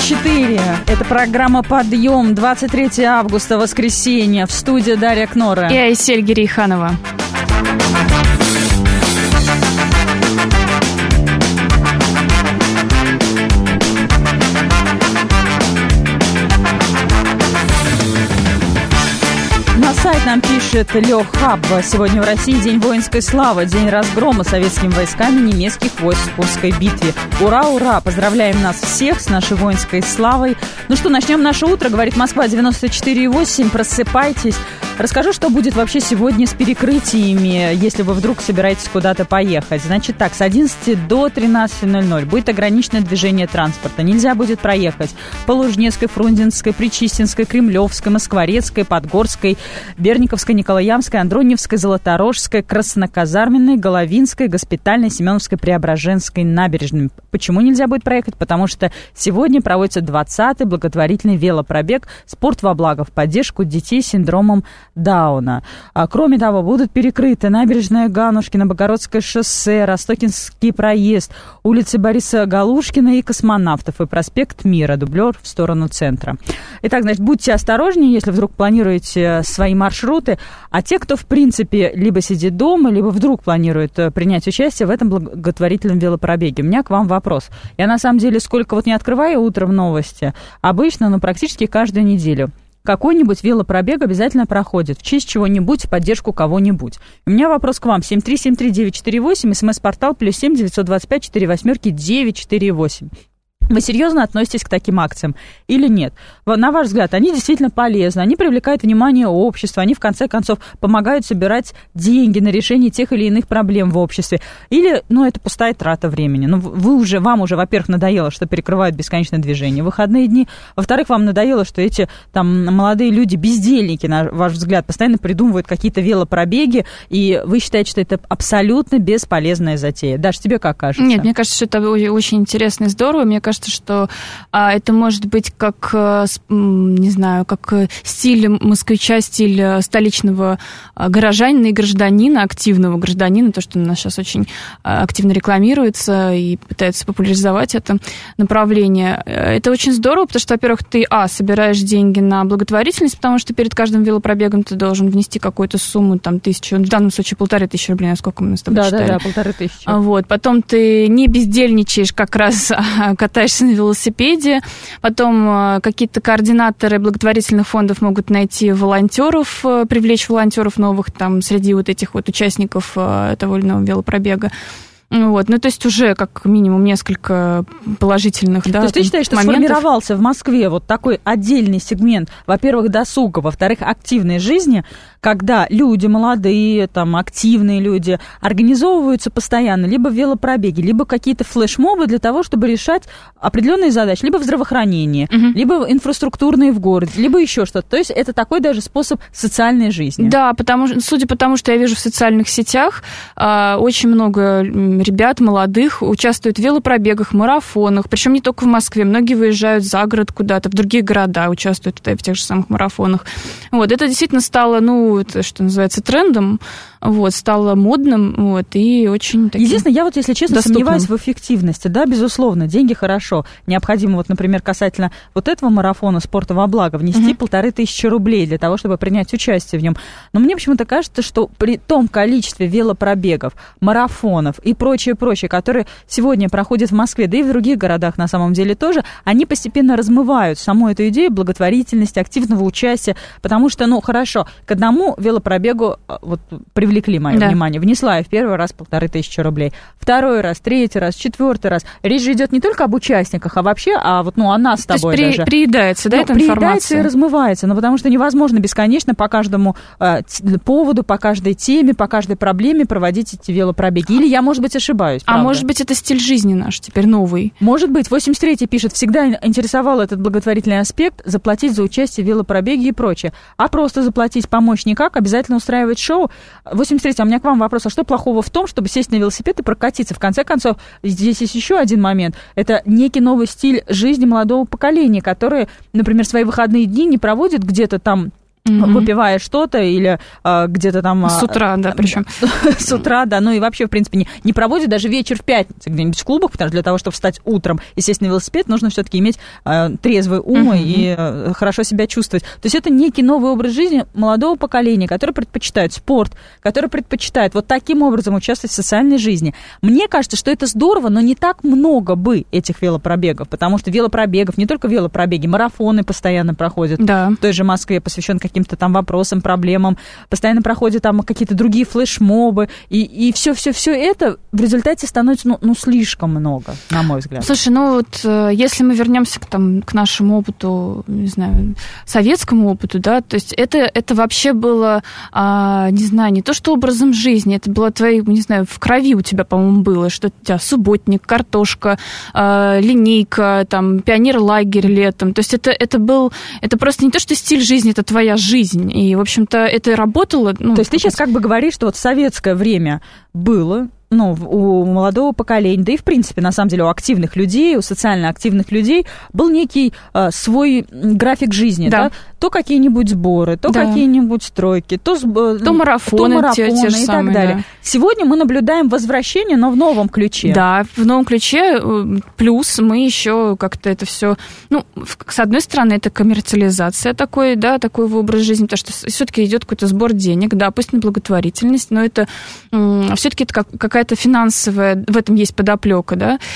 94. Это программа «Подъем». 23 августа, воскресенье. В студии Дарья Кнора. И Айсель Гирейханова. На сайт нам пишет Лех Хаб. Сегодня в России День воинской славы, день разгрома советскими войсками немецких войск в Курской битве. Ура, ура! Поздравляем нас всех с нашей воинской славой. Ну что, начнем наше утро, говорит Москва 94,8. Просыпайтесь. Расскажу, что будет вообще сегодня с перекрытиями, если вы вдруг собираетесь куда-то поехать. Значит так, с 11 до 13:00 будет ограниченное движение транспорта. Нельзя будет проехать по Лужнецкой, Фрунзенской, Причистинской, Кремлевской, Москворецкой, Подгорской, Берниковской, Николаевской, Андроневской, Золоторожской, Красноказарменной, Головинской, Госпитальной, Семеновской, Преображенской набережными. Почему нельзя будет проехать? Потому что сегодня проводится 20-й благотворительный велопробег «Спорт во благо» в поддержку детей с синдромом Дауна. Кроме того, будут перекрыты набережная Ганушкина, Богородское шоссе, Ростокинский проезд, улицы Бориса Галушкина и Космонавтов, и проспект Мира, дублер в сторону центра. Итак, значит, будьте осторожнее, если вдруг планируете свои маршруты, а те, кто, в принципе, либо сидит дома, либо вдруг планирует принять участие в этом благотворительном велопробеге. У меня к вам вопрос. Я, на самом деле, сколько вот не открываю утром новости, обычно, но практически каждую неделю какой-нибудь велопробег обязательно проходит в честь чего-нибудь, в поддержку кого-нибудь. У меня вопрос к вам. 7373948, смс-портал +7 925 48 948. Вы серьезно относитесь к таким акциям или нет? На ваш взгляд, они действительно полезны, они привлекают внимание общества, они, в конце концов, помогают собирать деньги на решение тех или иных проблем в обществе? Или, это пустая трата времени? Вам уже, во-первых, надоело, что перекрывают бесконечное движение в выходные дни. Во-вторых, вам надоело, что эти молодые люди, бездельники, на ваш взгляд, постоянно придумывают какие-то велопробеги, и вы считаете, что это абсолютно бесполезная затея. Даш, тебе как кажется? Нет, мне кажется, что это очень интересно и здорово. Мне кажется, что это может быть как, не знаю, как стиль москвича, стиль столичного горожанина и гражданина, активного гражданина, то, что у нас сейчас очень активно рекламируется и пытаются популяризовать это направление. Это очень здорово, потому что, во-первых, ты, собираешь деньги на благотворительность, потому что перед каждым велопробегом ты должен внести какую-то сумму, 1000, в данном случае 1500 рублей, насколько мы с тобой считали. Да, 1500. Вот, потом ты не бездельничаешь, как раз катаешься на велосипеде, потом какие-то координаторы благотворительных фондов могут найти волонтеров, привлечь волонтеров новых среди вот этих вот участников того или иного велопробега. Вот. То есть уже как минимум несколько положительных моментов. То есть ты считаешь, что сформировался в Москве вот такой отдельный сегмент, во-первых, досуга, во-вторых, активной жизни, когда люди молодые, активные люди организовываются постоянно либо в велопробеге, либо какие-то флешмобы для того, чтобы решать определенные задачи, либо в здравоохранении, либо инфраструктурные в городе, либо еще что-то. То есть это такой даже способ социальной жизни. Да, судя по тому, что я вижу в социальных сетях, очень много ребят молодых участвуют в велопробегах, марафонах, причем не только в Москве, многие выезжают за город куда-то, в другие города участвуют в тех же самых марафонах. Вот, это действительно стало, это, что называется, трендом, стало модным, и очень таким единственное, я если честно, доступным. Сомневаюсь в эффективности, да, безусловно, деньги хорошо, необходимо, например, касательно этого марафона «Спорта во благо» внести 1500 рублей для того, чтобы принять участие в нем. Но мне почему-то кажется, что при том количестве велопробегов, марафонов и прочее, которые сегодня проходят в Москве, да и в других городах на самом деле тоже, они постепенно размывают саму эту идею благотворительности, активного участия, потому что, хорошо, к одному велопробегу привлекли мое внимание, внесла я в первый раз 1500 рублей, второй раз, третий раз, четвертый раз. Речь же идет не только об участниках, а вообще о нас с тобой. То есть приедается, да, эта информация? Приедается и размывается, потому что невозможно бесконечно по каждому поводу, по каждой теме, по каждой проблеме проводить эти велопробеги. Или я, может быть, ошибаюсь, правда? Может быть, это стиль жизни наш теперь новый? Может быть. 83-й пишет, всегда интересовал этот благотворительный аспект, заплатить за участие в велопробеге и прочее. А просто заплатить, помочь никак, обязательно устраивать шоу. 83-й, у меня к вам вопрос, а что плохого в том, чтобы сесть на велосипед и прокатиться? В конце концов, здесь есть еще один момент. Это некий новый стиль жизни молодого поколения, которые, например, свои выходные дни не проводят где-то выпивая что-то или где-то там... С утра, да, причем. С утра, да, ну и вообще, в принципе, не проводит даже вечер в пятницу где-нибудь в клубах, потому что для того, чтобы встать утром и сесть на велосипед, нужно все-таки иметь трезвый ум и хорошо себя чувствовать. То есть это некий новый образ жизни молодого поколения, который предпочитает спорт, который предпочитает вот таким образом участвовать в социальной жизни. Мне кажется, что это здорово, но не так много бы этих велопробегов, потому что велопробегов, не только велопробеги, марафоны постоянно проходят в той же Москве, посвящен каким-то там вопросам, проблемам, постоянно проходят там какие-то другие флешмобы, и все это в результате становится, слишком много, на мой взгляд. Слушай, если мы вернемся к нашему опыту, не знаю, советскому опыту, да, то есть это вообще было, не знаю, не то что образом жизни, это было не знаю, в крови у тебя, по-моему, было, что у тебя субботник, картошка, линейка, там, пионерлагерь летом, то есть это просто не то, что стиль жизни, это твоя жизнь. И, в общем-то, это работало. То есть ты сейчас как бы говоришь, что вот в советское время было, у молодого поколения, да и, в принципе, на самом деле, у активных людей, у социально активных людей был некий свой график жизни, да? То какие-нибудь сборы, то какие-нибудь стройки, то марафоны те же и самые, так далее. Да. Сегодня мы наблюдаем возвращение, но в новом ключе. Да, в новом ключе, плюс мы еще как-то это все, с одной стороны, это коммерциализация такой образ жизни, потому что все-таки идет какой-то сбор денег, да, пусть на благотворительность, но это все-таки это какая-то финансовая, в этом есть подоплека,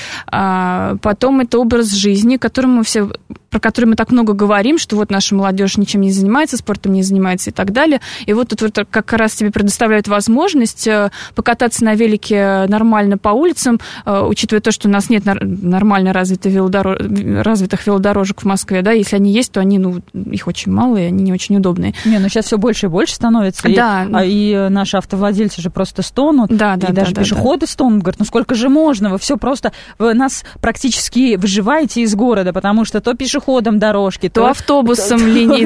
да. Потом это образ жизни, про который мы так много говорим, что вот наша молодежь ничем не занимается, спортом не занимается и так далее. И вот тут как раз тебе предоставляют возможность покататься на велике нормально по улицам, учитывая то, что у нас нет нормально развитых велодорожек в Москве, да, если они есть, то они, их очень мало, и они не очень удобные. Сейчас все больше и больше становится, и наши автовладельцы же просто стонут, и даже пешеходы стонут, говорят, сколько же можно, вы нас практически выживаете из города, потому что то пешеходом дорожки, то автобусом линии,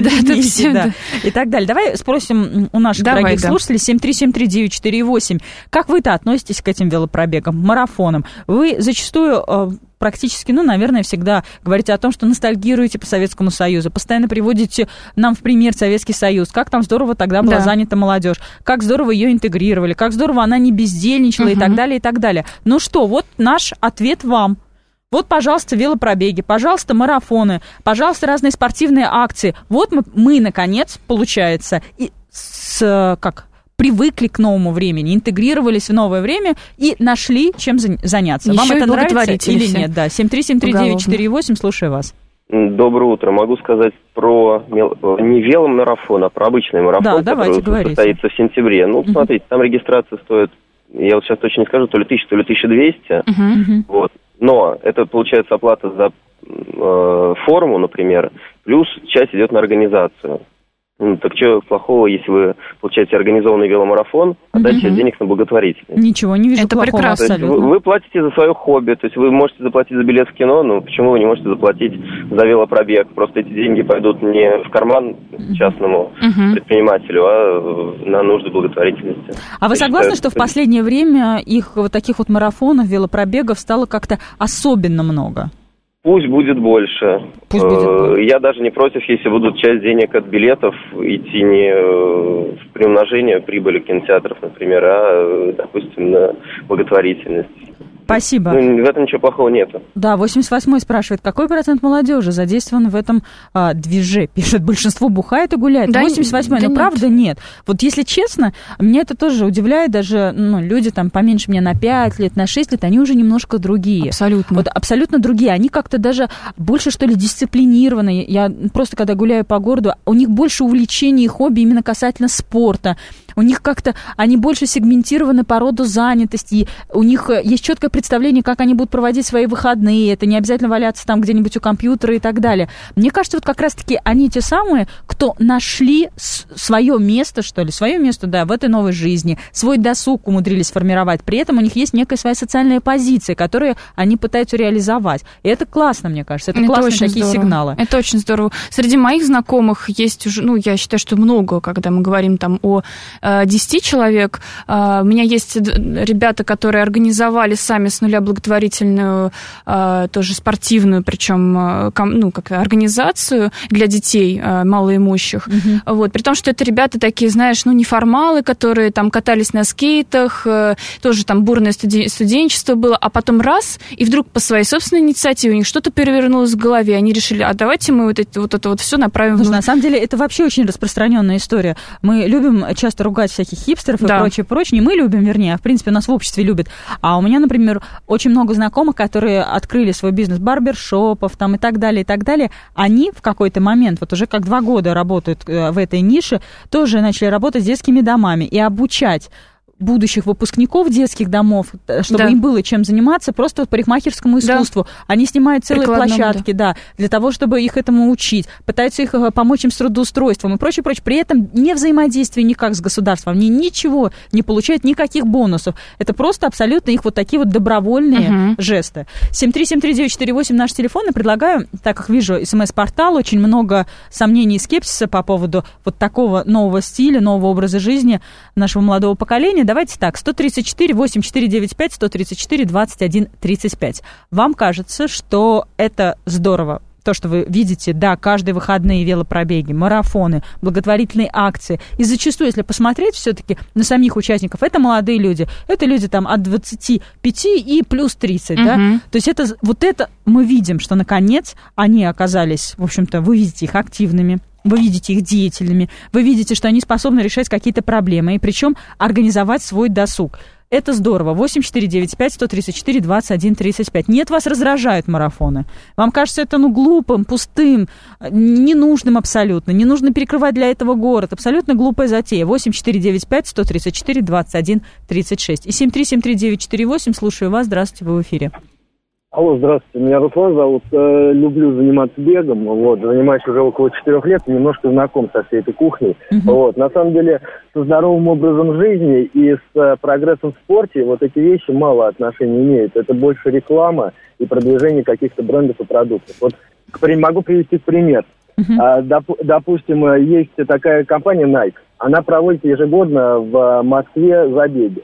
и так далее. Давай спросим у наших дорогих слушателей 7373948, как вы-то относитесь к этим велопробегам, марафонам? Вы зачастую практически, наверное, всегда говорите о том, что ностальгируете по Советскому Союзу, постоянно приводите нам в пример Советский Союз, как там здорово тогда была занята молодежь, как здорово ее интегрировали, как здорово она не бездельничала и так далее, и так далее. Вот наш ответ вам. Вот, пожалуйста, велопробеги, пожалуйста, марафоны, пожалуйста, разные спортивные акции. Вот мы наконец, получается, привыкли к новому времени, интегрировались в новое время и нашли, чем заняться. Еще вам это нравится или все. Нет? Да, 7373948, слушаю вас. Доброе утро. Могу сказать про не веломарафон, а про обычный марафон, который состоится в сентябре. Смотрите, там регистрация стоит, я вот сейчас точно не скажу, то ли 1000, то ли 1200. Вот. Но это получается оплата за форму, например, плюс часть идет на организацию. Так что плохого, если вы получаете организованный веломарафон, отдать часть денег на благотворительность? Ничего, не вижу это плохого. Прекрасно. Абсолютно. Вы платите за свое хобби, то есть вы можете заплатить за билет в кино, но почему вы не можете заплатить за велопробег? Просто эти деньги пойдут не в карман частному предпринимателю, а на нужды благотворительности. А вы согласны, что в последнее время их вот таких вот марафонов, велопробегов стало как-то особенно много? Пусть будет больше. Я даже не против, если будут часть денег от билетов идти не в приумножение прибыли кинотеатров, например, а, допустим, на благотворительность. Спасибо. В этом ничего плохого нету. Да, 88-й спрашивает, какой процент молодежи задействован в этом движе? Пишет, большинство бухает и гуляет. Да, 88-й, правда нет. Вот если честно, меня это тоже удивляет, даже люди там поменьше меня на 5 лет, на 6 лет, они уже немножко другие. Абсолютно. Вот абсолютно другие. Они как-то даже больше, что ли, дисциплинированные. Я просто, когда гуляю по городу, у них больше увлечений и хобби именно касательно спорта. У них как-то, они больше сегментированы по роду занятости, у них есть четкое представление, как они будут проводить свои выходные, это не обязательно валяться там где-нибудь у компьютера и так далее. Мне кажется, вот как раз-таки они те самые, кто нашли свое место, что ли, свое место, да, в этой новой жизни, свой досуг умудрились сформировать, при этом у них есть некая своя социальная позиция, которую они пытаются реализовать. И это классно, мне кажется, это классные такие здорово. Сигналы. Это очень здорово. Среди моих знакомых есть уже, я считаю, что много, когда мы говорим там о 10 человек. У меня есть ребята, которые организовали сами с нуля благотворительную, тоже спортивную, причем организацию для детей малоимущих. Вот. При том, что это ребята такие, знаешь, неформалы, которые там катались на скейтах, тоже там бурное студенчество было, а потом раз, и вдруг по своей собственной инициативе у них что-то перевернулось в голове, они решили, а давайте мы вот это все направим. Слушай, на самом деле это вообще очень распространенная история. Мы любим часто ругать всяких хипстеров и прочее. Не мы любим, вернее, а в принципе нас в обществе любят. А у меня, например, очень много знакомых, которые открыли свой бизнес барбершопов там и так далее, и так далее. Они в какой-то момент, вот уже как 2 года работают в этой нише, тоже начали работать с детскими домами и обучать будущих выпускников детских домов, чтобы им было чем заниматься, просто вот парикмахерскому искусству. Да. Они снимают целые площадки, для того, чтобы их этому учить, пытаются их помочь им с трудоустройством и прочее. При этом не взаимодействие никак с государством, они ничего не получают, никаких бонусов. Это просто абсолютно их вот такие вот добровольные жесты. 7373948 наш телефон, и предлагаю, так как вижу СМС-портал, очень много сомнений и скепсиса по поводу вот такого нового стиля, нового образа жизни нашего молодого поколения. Давайте так, 134-8495, 134-21-35. Вам кажется, что это здорово? То, что вы видите, каждые выходные велопробеги, марафоны, благотворительные акции. И зачастую, если посмотреть все-таки на самих участников, это молодые люди. Это люди там от 25 и плюс 30, да? То есть это мы видим, что, наконец, они оказались, в общем-то, вы видите их активными. Вы видите их деятельными, вы видите, что они способны решать какие-то проблемы, и причем организовать свой досуг. Это здорово. 8495-134-21-35. Нет, вас раздражают марафоны. Вам кажется это, глупым, пустым, ненужным абсолютно. Не нужно перекрывать для этого город. Абсолютно глупая затея. 8495-134-21-36. И 7373948. Слушаю вас. Здравствуйте, вы в эфире. Алло, здравствуйте, меня Руслан зовут, люблю заниматься бегом, занимаюсь уже около 4 лет, немножко знаком со всей этой кухней, на самом деле со здоровым образом жизни и с прогрессом в спорте эти вещи мало отношения имеют, это больше реклама и продвижение каких-то брендов и продуктов. Могу привести пример, допустим, есть такая компания Nike, она проводит ежегодно в Москве забеги,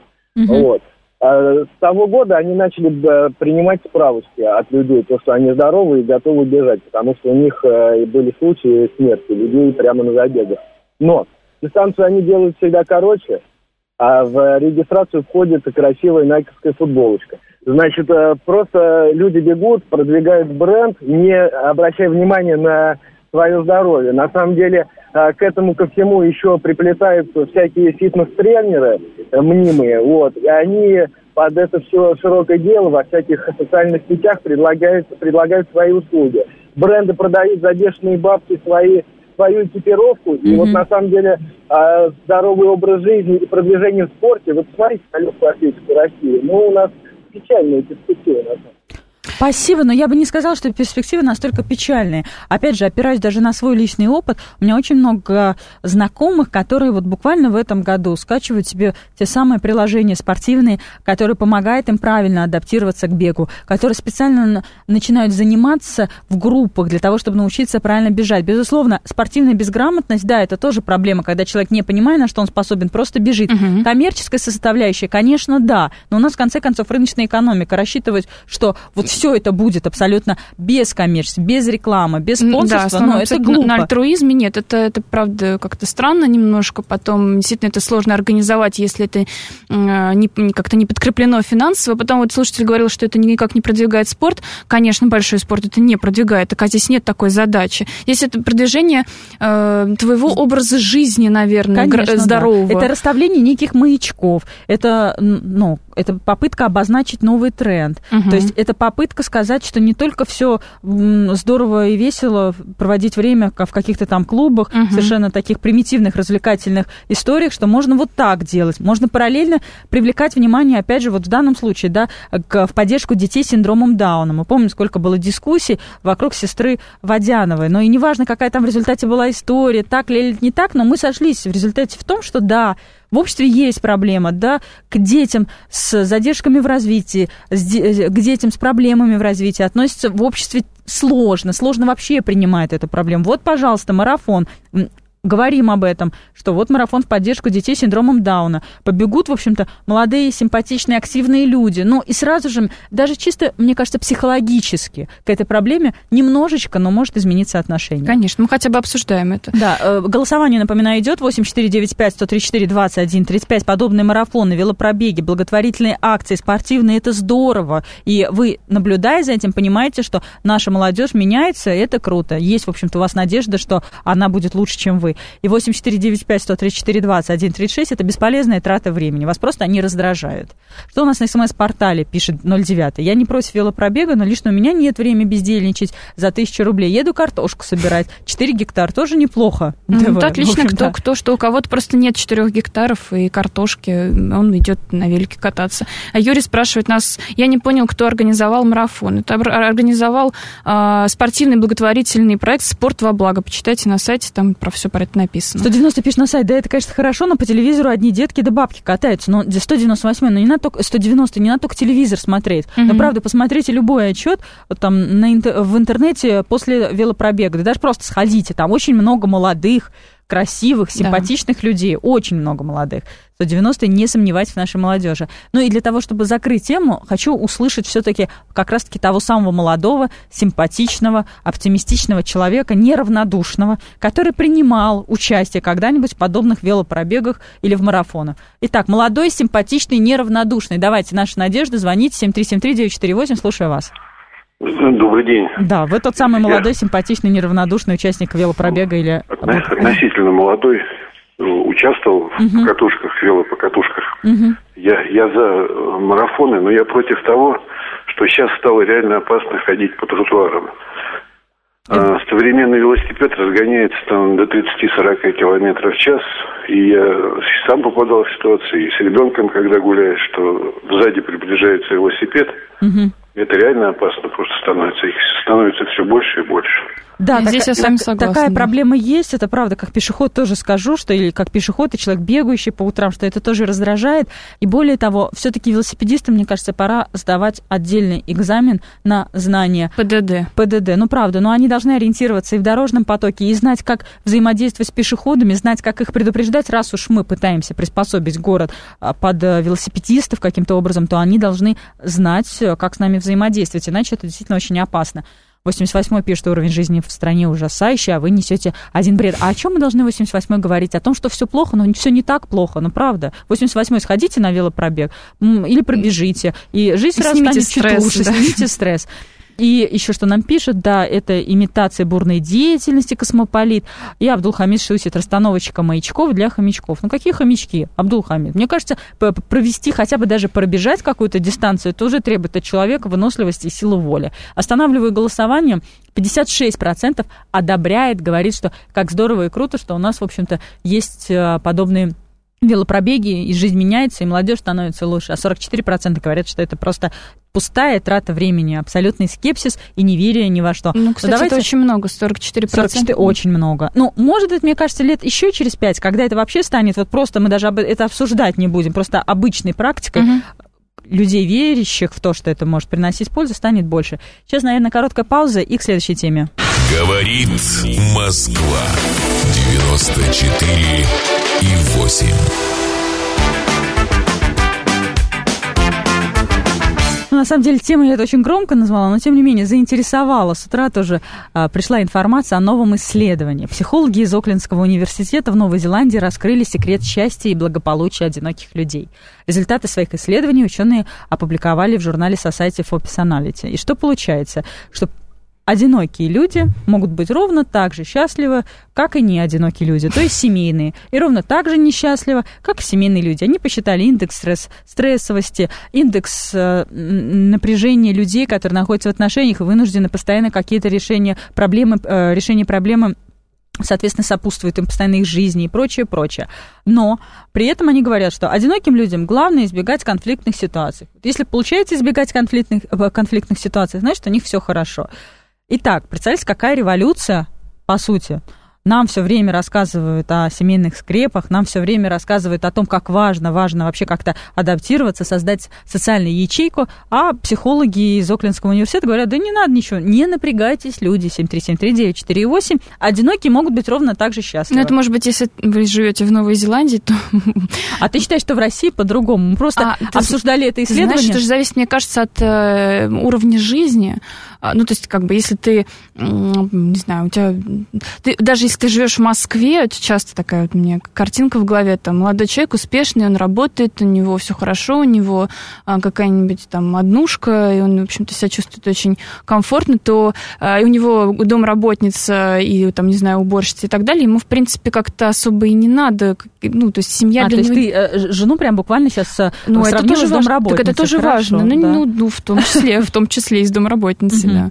С того года они начали принимать справочки от людей, то, что они здоровы и готовы бежать, потому что у них были случаи смерти людей прямо на забегах. Но дистанцию они делают всегда короче, а в регистрацию входит красивая найковская футболочка. Значит, просто люди бегут, продвигают бренд, не обращая внимания на свое здоровье. На самом деле, к этому ко всему еще приплетаются всякие фитнес-тренеры мнимые, и они под это все широкое дело во всяких социальных сетях предлагают свои услуги. Бренды продают за бешеные бабки свою экипировку, и на самом деле здоровый образ жизни и продвижение в спорте, посмотрите на легкую атлетику России, у нас печальные перспективы на самом деле. Спасибо, но я бы не сказала, что перспективы настолько печальные. Опять же, опираясь даже на свой личный опыт, у меня очень много знакомых, которые буквально в этом году скачивают себе те самые приложения спортивные, которые помогают им правильно адаптироваться к бегу, которые специально начинают заниматься в группах для того, чтобы научиться правильно бежать. Безусловно, спортивная безграмотность, это тоже проблема, когда человек, не понимая, на что он способен, просто бежит. Коммерческая составляющая, конечно, но у нас, в конце концов, рыночная экономика рассчитывает, что все это будет абсолютно без коммерции, без рекламы, без спонсорства, но это глупо. На альтруизме нет, это правда как-то странно немножко, потом действительно это сложно организовать, если это как-то не подкреплено финансово. Потом слушатель говорил, что это никак не продвигает спорт. Конечно, большой спорт это не продвигает, так здесь нет такой задачи. Здесь это продвижение твоего образа жизни, наверное, здорового. Да. Это расставление неких маячков, это попытка обозначить новый тренд. То есть это попытка сказать, что не только все здорово и весело проводить время в каких-то там клубах, совершенно таких примитивных развлекательных историях, что можно так делать. Можно параллельно привлекать внимание, опять же, в данном случае, в поддержку детей с синдромом Дауна. Мы помним, сколько было дискуссий вокруг сестры Водяновой. Но и неважно, какая там в результате была история, так ли или не так, но мы сошлись в результате в том, что в обществе есть проблема, к детям с задержками в развитии, к детям с проблемами в развитии относятся в обществе сложно вообще принимает эту проблему. Пожалуйста, марафон. говорим об этом, что вот марафон в поддержку детей с синдромом Дауна. Побегут, в общем-то, молодые, симпатичные, активные люди. Ну, и сразу же, даже чисто, мне кажется, психологически к этой проблеме немножечко, но может измениться отношение. Конечно, мы хотя бы обсуждаем это. Да, голосование, напоминаю, идет 8495-134-21-35. Подобные марафоны, велопробеги, благотворительные акции, спортивные, это здорово. И вы, наблюдая за этим, понимаете, что наша молодежь меняется, и это круто. Есть, в общем-то, у вас надежда, что она будет лучше, чем вы. И 8495-134-21-36 это бесполезная трата времени. Вас просто они раздражают. Что у нас на СМС-портале, пишет 09. Я не против велопробега, но лично у меня нет времени бездельничать за 1000 рублей. Еду картошку собирать. 4 гектара тоже неплохо. Это отлично, кто что. У кого-то просто нет 4 гектаров и картошки. Он идет на велике кататься. А Юрий спрашивает нас, я не понял, кто организовал марафон. Это организовал спортивный благотворительный проект «Спорт во благо». Почитайте на сайте, там про все про это написано. 190 пишет на сайт, да, это, конечно, хорошо, но по телевизору одни детки да бабки катаются. Но 198, но не надо только 190, не надо только телевизор смотреть. Но правда, посмотрите любой отчет там в интернете после велопробега, да даже просто сходите, там очень много молодых, красивых, симпатичных людей, очень много молодых. 190, не сомневайтесь в нашей молодежи. Ну и для того, чтобы закрыть тему, хочу услышать все-таки как раз-таки того самого молодого, симпатичного, оптимистичного человека, неравнодушного, который принимал участие когда-нибудь в подобных велопробегах или в марафонах. Итак, молодой, симпатичный, неравнодушный. Давайте, наша Надежда, звоните 7373948, слушаю вас. Добрый день. Да, вы тот самый молодой, симпатичный, неравнодушный участник велопробега или... Относительно молодой, участвовал в катушках, велопокатушках. Я за марафоны, но я против того, что сейчас стало реально опасно ходить по тротуарам. Современный велосипед разгоняется там до 30-40 километров в час, и я сам попадал в ситуацию, и с ребенком, когда гуляешь, что сзади приближается велосипед, это реально опасно просто становится. Их становится все больше и больше. Да, здесь я с вами согласна. Такая проблема есть, это правда, как пешеход тоже скажу, что или как пешеход и человек, бегающий по утрам, что это тоже раздражает. И более того, все-таки велосипедистам, мне кажется, пора сдавать отдельный экзамен на знание ПДД. Ну, правда, но они должны ориентироваться и в дорожном потоке, и знать, как взаимодействовать с пешеходами, знать, как их предупреждать. Раз уж мы пытаемся приспособить город под велосипедистов каким-то образом, то они должны знать, как с нами взаимодействовать, иначе это действительно очень опасно. 88-й пишет, уровень жизни в стране ужасающий, а вы несете один бред. А о чем мы должны 88-й говорить? О том, что все плохо, но все не так плохо, ну правда. 88-й сходите на велопробег или пробежите, и жизнь сразу станет чуть лучше, снимите стресс. И еще что нам пишет, да, это имитация бурной деятельности, космополит. И Абдулхамид шутит, расстановочка маячков для хомячков. Ну, какие хомячки, Абдулхамид? Мне кажется, провести, хотя бы даже пробежать какую-то дистанцию, это уже требует от человека выносливости и силы воли. Останавливаю голосование. 56% одобряет, говорит, что как здорово и круто, что у нас, в общем-то, есть подобные велопробеги, и жизнь меняется, и молодежь становится лучше. А 44% говорят, что это просто пустая трата времени, абсолютный скепсис и неверие ни во что. Ну, кстати, это очень много, 44%. 44 очень много. Ну, может быть, мне кажется, лет еще через 5, когда это вообще станет, вот просто мы даже это обсуждать не будем, просто обычной практикой, людей, верящих в то, что это может приносить пользу, станет больше. Сейчас, наверное, короткая пауза и к следующей теме. Говорит Москва. 94,8. Ну, на самом деле, тему я это очень громко назвала, но, тем не менее, заинтересовала. С утра тоже пришла информация о новом исследовании. Психологи из Оклендского университета в Новой Зеландии раскрыли секрет счастья и благополучия одиноких людей. Результаты своих исследований ученые опубликовали в журнале Society for Personality. И что получается? Что одинокие люди могут быть ровно так же счастливы, как и неодинокие люди, то есть семейные. И ровно так же несчастливы, как и семейные люди. Они посчитали индекс стрессовости, индекс напряжения людей, которые находятся в отношениях и вынуждены постоянно какие-то решения проблемы, соответственно, сопутствует им постоянно их жизни и прочее, прочее. Но при этом они говорят, что одиноким людям главное избегать конфликтных ситуаций. Если получается избегать конфликтных ситуаций, значит, у них все хорошо. Итак, представьте, какая революция, по сути, нам все время рассказывают о семейных скрепах, нам все время рассказывают о том, как важно вообще как-то адаптироваться, создать социальную ячейку, а психологи из Оклендского университета говорят, да не надо ничего, не напрягайтесь, люди, 7373948, одинокие могут быть ровно так же счастливы. Ну, это может быть, если вы живете в Новой Зеландии, то... А ты считаешь, что в России по-другому? Мы просто обсуждали это исследование. Знаешь, это же зависит, мне кажется, от уровня жизни. Ну, то есть, как бы, если ты, не знаю, у тебя... даже если ты живешь в Москве, это часто такая вот у меня картинка в голове, там, молодой человек успешный, он работает, у него все хорошо, у него какая-нибудь там однушка, и он, в общем-то, себя чувствует очень комфортно, то и у него домработница, и, там, не знаю, уборщица и так далее, ему, в принципе, как-то особо и не надо, ну, то есть семья для него... то есть ты жену прям буквально сейчас сравнила с домработницей. Так это тоже хорошо, важно, да. ну, в том числе и с домработницей, да.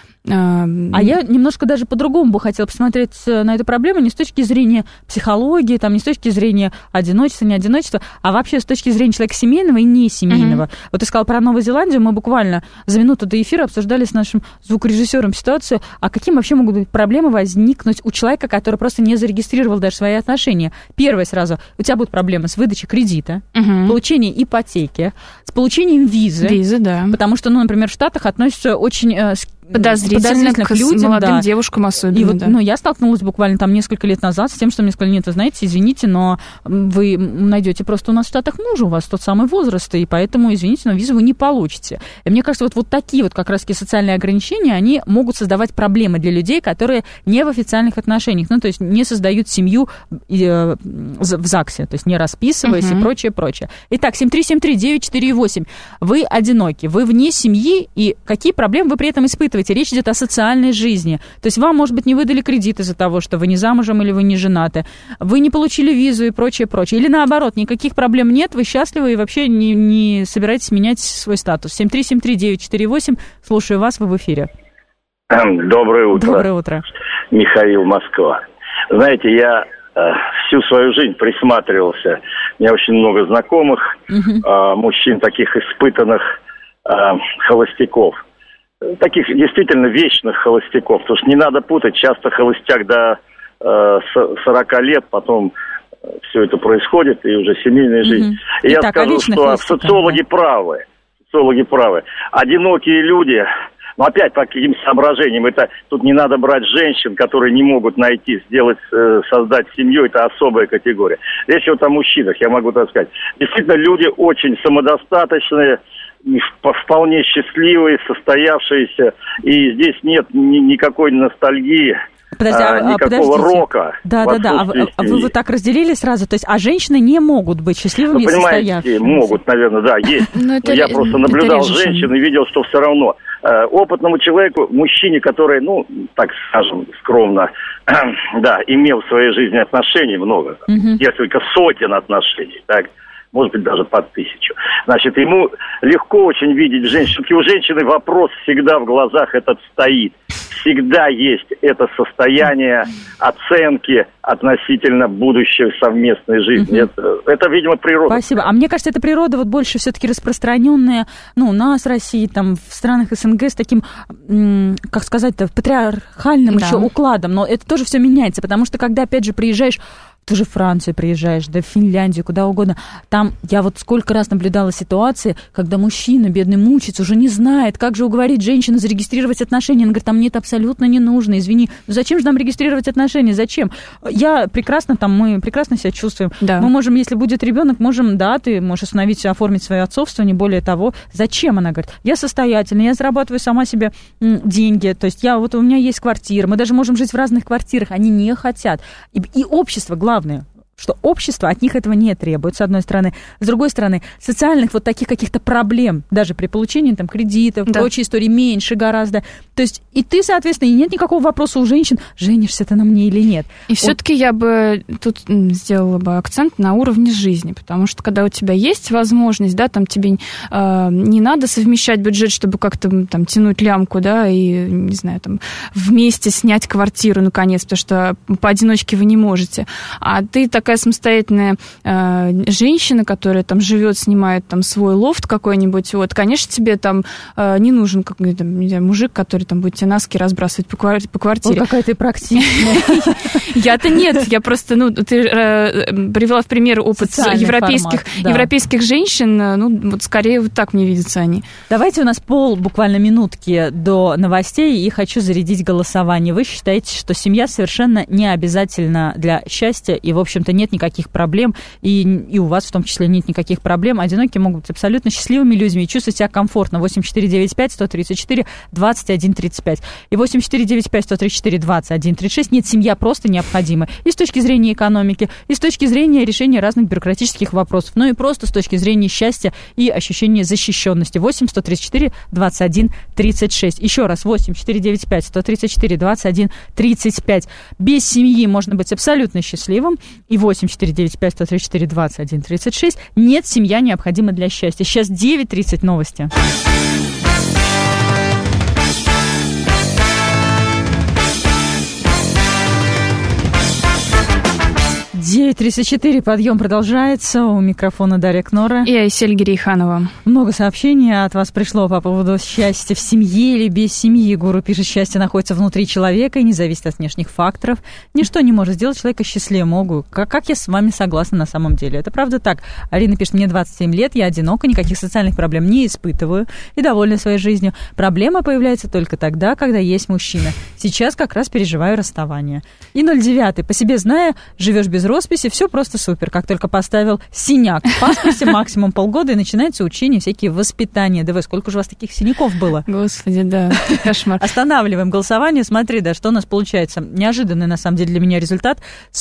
А я немножко даже по-другому бы хотела посмотреть на эту проблему, не с точки зрения психологии, там, не с точки зрения одиночества, не одиночества, а вообще с точки зрения человека семейного и несемейного. Вот ты сказал про Новую Зеландию, мы буквально за минуту до эфира обсуждали с нашим звукорежиссером ситуацию, а какие вообще могут быть проблемы возникнуть у человека, который просто не зарегистрировал даже свои отношения. Первое сразу, у тебя будут проблемы с выдачей кредита, получением ипотеки, с получением визы. Визы, да. Потому что, ну, например, в Штатах относятся очень... подозрительно к людям, молодым девушкам особенно. И вот, ну, я столкнулась буквально там несколько лет назад с тем, что мне сказали, нет, вы знаете, извините, но вы найдете просто у нас в Штатах мужа, у вас тот самый возраст, и поэтому, извините, но визу вы не получите. И мне кажется, вот такие вот как раз-таки социальные ограничения, они могут создавать проблемы для людей, которые не в официальных отношениях, ну, то есть не создают семью в ЗАГСе, то есть не расписываясь и прочее. Итак, 7373948. Вы одиноки, вы вне семьи, и какие проблемы вы при этом испытываете? Речь идет о социальной жизни. То есть вам, может быть, не выдали кредит из-за того, что вы не замужем или вы не женаты, вы не получили визу и прочее. Или наоборот, никаких проблем нет, вы счастливы и вообще не собираетесь менять свой статус. 7373948, слушаю вас, вы в эфире. Доброе утро. Доброе утро. Михаил, Москва. Знаете, я всю свою жизнь присматривался. У меня очень много знакомых, мужчин, таких испытанных холостяков. Таких действительно вечных холостяков, потому что не надо путать, часто холостяк до 40 лет, потом все это происходит, и уже семейная жизнь. И я скажу, что социологи правы. Одинокие люди, но опять по каким соображениям, это тут не надо брать женщин, которые не могут создать семью, это особая категория. Речь вот о мужчинах, я могу так сказать. Действительно, люди очень самодостаточные, вполне счастливые, состоявшиеся, и здесь нет никакой ностальгии, никакого рока. Да. А вы вот так разделили сразу? То есть, а женщины не могут быть счастливыми и состоявшимися? Понимаете, могут, наверное, да, есть. Но я просто наблюдал женщин и видел, что все равно опытному человеку, мужчине, который, ну, так скажем, скромно, да, имел в своей жизни отношений много, несколько сотен отношений, так, может быть, даже под 1000. Значит, ему легко очень видеть женщин. У женщины вопрос всегда в глазах этот стоит. Всегда есть это состояние оценки относительно будущей совместной жизни. Это, видимо, природа. Спасибо. А мне кажется, это природа вот больше все-таки распространенная, ну, у нас в России, там, в странах СНГ с таким, как сказать-то, патриархальным еще укладом. Но это тоже все меняется, потому что, когда, опять же, приезжаешь ты же в Францию приезжаешь, да в Финляндию, куда угодно. Там я вот сколько раз наблюдала ситуации, когда мужчина, бедный, мучится, уже не знает, как же уговорить женщину зарегистрировать отношения. Она говорит, мне это абсолютно не нужно, извини. Зачем же нам регистрировать отношения? Зачем? Мы прекрасно себя чувствуем. Да. Мы можем, если будет ребенок, ты можешь оформить свое отцовство, не более того. Зачем? Она говорит, я состоятельная, я зарабатываю сама себе деньги, то есть у меня есть квартира, мы даже можем жить в разных квартирах, они не хотят. И общество, главное, что общество от них этого не требует, с одной стороны. С другой стороны, социальных вот таких каких-то проблем, даже при получении там кредитов, прочей истории, меньше гораздо. То есть и ты, соответственно, и нет никакого вопроса у женщин, женишься ты на мне или нет. И все-таки я бы тут сделала бы акцент на уровне жизни, потому что когда у тебя есть возможность, да, там тебе не надо совмещать бюджет, чтобы как-то там тянуть лямку, да, и, не знаю, там вместе снять квартиру, наконец, потому что поодиночке вы не можете. А ты такая самостоятельная женщина, которая там живет, снимает там свой лофт какой-нибудь, вот, конечно, тебе там не нужен какой-то, не знаю, мужик, который там будет тебе носки разбрасывать по квартире. Ой, какая ты практичная. Я-то нет, я просто, ты привела в пример опыт европейских женщин, вот скорее вот так мне видятся они. Давайте, у нас буквально минутки до новостей, и хочу зарядить голосование. Вы считаете, что семья совершенно не обязательна для счастья, и, в общем-то, нет никаких проблем, и у вас в том числе нет никаких проблем. Одинокие могут быть абсолютно счастливыми людьми и чувствовать себя комфортно. 8495-134-21-35 и 8495-134-21-36. Нет, семья просто необходима и с точки зрения экономики, и с точки зрения решения разных бюрократических вопросов, но и просто с точки зрения счастья и ощущения защищенности. 8-134-21-36. Еще раз, 8-495-134-21-35. Без семьи можно быть абсолютно счастливым. И 8-495-134-21-36. Нет, семья необходима для счастья. Сейчас 9:30 новости. 9:34, подъем продолжается. У микрофона Дарья Кнора. И Айсель Герейханова. Много сообщений от вас пришло по поводу счастья в семье или без семьи. Гуру пишет, счастье находится внутри человека и не зависит от внешних факторов. Ничто не может сделать человека счастливым. Могу. Как я с вами согласна на самом деле. Это правда так. Арина пишет, мне 27 лет, я одинока, никаких социальных проблем не испытываю и довольна своей жизнью. Проблема появляется только тогда, когда есть мужчина. Сейчас как раз переживаю расставание. И 09. По себе зная, живешь без росписи, все просто супер. Как только поставил синяк в паспорте, максимум полгода, и начинается учение, всякие воспитания. Да вы, сколько же у вас таких синяков было? Господи, да, кошмар. Останавливаем голосование. Смотри, да, что у нас получается. Неожиданный, на самом деле, для меня результат.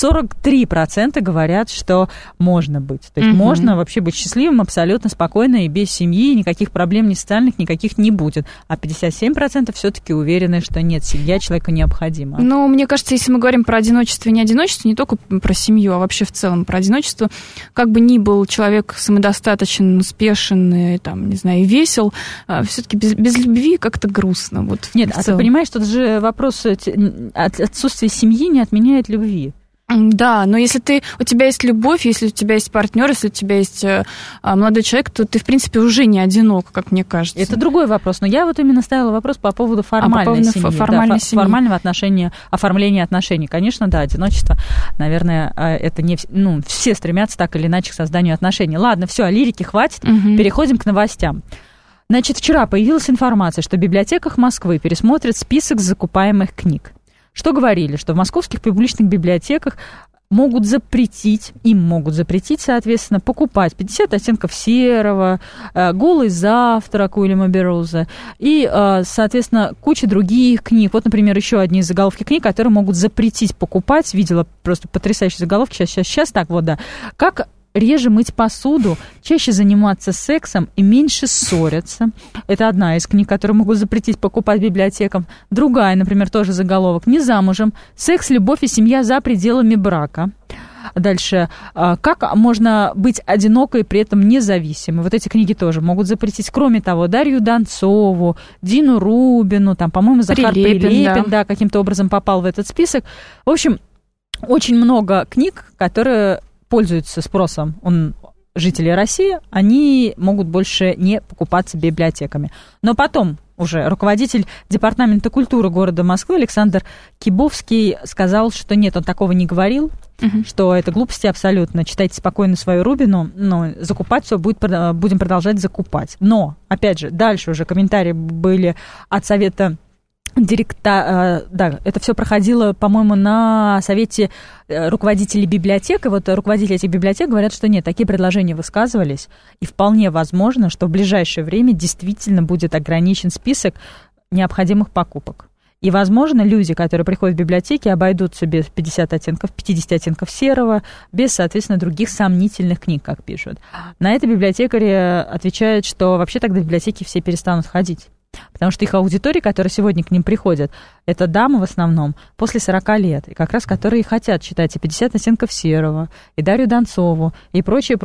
43% говорят, что можно быть. То есть можно вообще быть счастливым, абсолютно спокойно и без семьи, никаких проблем ни социальных, никаких не будет. А 57% все-таки уверены, что нет, семья человеку необходима. Ну, мне кажется, если мы говорим про одиночество и неодиночество, не только про семью, а вообще в целом про одиночество, как бы ни был человек самодостаточен, успешен, и, там, не знаю, и весел, все-таки без любви как-то грустно. Вот, нет, а ты понимаешь, что это же вопрос отсутствия семьи не отменяет любви. Да, но если у тебя есть любовь, если у тебя есть партнер, если у тебя есть молодой человек, то ты, в принципе, уже не одинок, как мне кажется. Это другой вопрос. Но я вот именно ставила вопрос по поводу формальной семьи. Формального отношения, оформления отношений. Конечно, да, одиночество, наверное, это не... Ну, все стремятся так или иначе к созданию отношений. Ладно, все, о лирике хватит. Переходим к новостям. Значит, вчера появилась информация, что в библиотеках Москвы пересмотрят список закупаемых книг. Что говорили? Что в московских публичных библиотеках могут запретить, соответственно, покупать 50 оттенков серого, «Голый завтрак» Уильяма Берроуза и, соответственно, куча других книг. Вот, например, еще одни из заголовки книг, которые могут запретить покупать. Видела просто потрясающие заголовки. Сейчас так вот, да. Как реже мыть посуду, чаще заниматься сексом и меньше ссориться. Это одна из книг, которые могут запретить покупать библиотекам. Другая, например, тоже заголовок. Не замужем. Секс, любовь и семья за пределами брака. Дальше. Как можно быть одинокой и при этом независимой? Вот эти книги тоже могут запретить. Кроме того, Дарью Донцову, Дину Рубину, там, по-моему, Захар Прилепин, да, каким-то образом попал в этот список. В общем, очень много книг, которые пользуются спросом жителей России, они могут больше не покупаться библиотеками. Но потом уже руководитель Департамента культуры города Москвы Александр Кибовский сказал, что нет, он такого не говорил, что это глупости абсолютно. Читайте спокойно свою Рубину, но закупать все будем продолжать закупать. Но, опять же, дальше уже комментарии были от совета да, это все проходило, по-моему, на совете руководителей библиотек, и вот руководители этих библиотек говорят, что нет, такие предложения высказывались, и вполне возможно, что в ближайшее время действительно будет ограничен список необходимых покупок. И, возможно, люди, которые приходят в библиотеки, обойдутся без 50 оттенков серого, без, соответственно, других сомнительных книг, как пишут. На это библиотекари отвечают, что вообще тогда в библиотеки все перестанут ходить. Потому что их аудитория, которая сегодня к ним приходит, это дамы в основном после 40 лет, и как раз которые хотят читать и 50 оттенков серого, и Дарью Донцову, и прочее.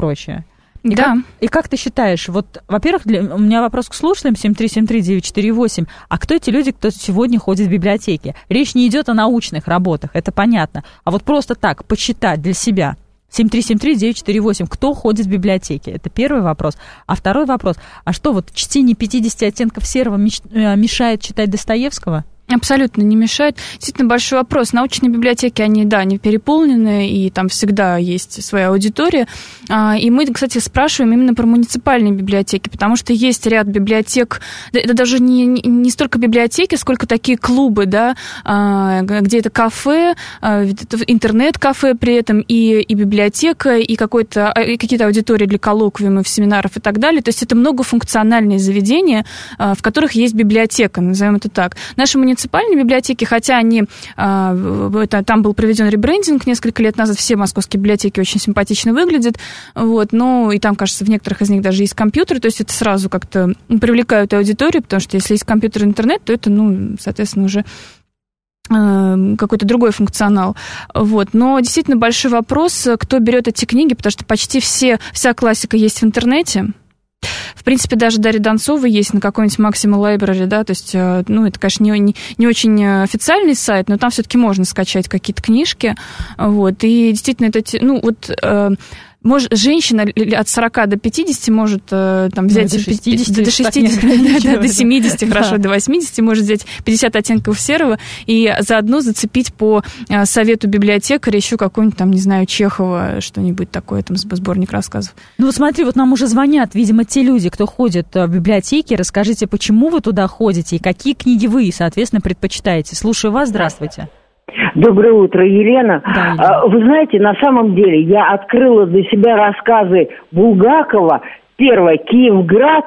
Да. И как ты считаешь, вот, во-первых, у меня вопрос к слушателям 7373948, а кто эти люди, кто сегодня ходит в библиотеки? Речь не идет о научных работах, это понятно, а вот просто так, почитать для себя. 7373948. Кто ходит в библиотеке? Это первый вопрос. А второй вопрос. А что, вот чтение 50 оттенков серого мешает читать Достоевского? Абсолютно не мешает. Действительно большой вопрос. Научные библиотеки, они переполнены, и там всегда есть своя аудитория. И мы, кстати, спрашиваем именно про муниципальные библиотеки, потому что есть ряд библиотек, это даже не столько библиотеки, сколько такие клубы, да, где это кафе, интернет-кафе при этом, и библиотека, и какие-то аудитории для коллоквиумов, семинаров и так далее. То есть это многофункциональные заведения, в которых есть библиотека, назовем это так. Наши муниципальные библиотеки, хотя там был проведен ребрендинг несколько лет назад, все московские библиотеки очень симпатично выглядят, и там, кажется, в некоторых из них даже есть компьютеры, то есть это сразу как-то привлекают аудиторию, потому что если есть компьютер и интернет, то это, соответственно, уже какой-то другой функционал. Но действительно большой вопрос, кто берет эти книги, потому что почти вся классика есть в интернете. В принципе, даже Дарья Донцова есть на какой-нибудь Maxima Library, да, то есть, это, конечно, не очень официальный сайт, но там все-таки можно скачать какие-то книжки, и действительно, женщина от 40 до 50 может взять до 60, до 60 до 70, хорошо, до 80 может взять 50 оттенков серого и заодно зацепить по совету библиотекаря еще какой-нибудь, Чехова, что-нибудь такое, сборник рассказов. Смотри, нам уже звонят, видимо, те люди, кто ходит в библиотеки. Расскажите, почему вы туда ходите и какие книги вы, соответственно, предпочитаете. Слушаю вас, здравствуйте. Доброе утро, Елена. Да, Елена. Вы знаете, на самом деле я открыла для себя рассказы Булгакова. Первое, Киевгород.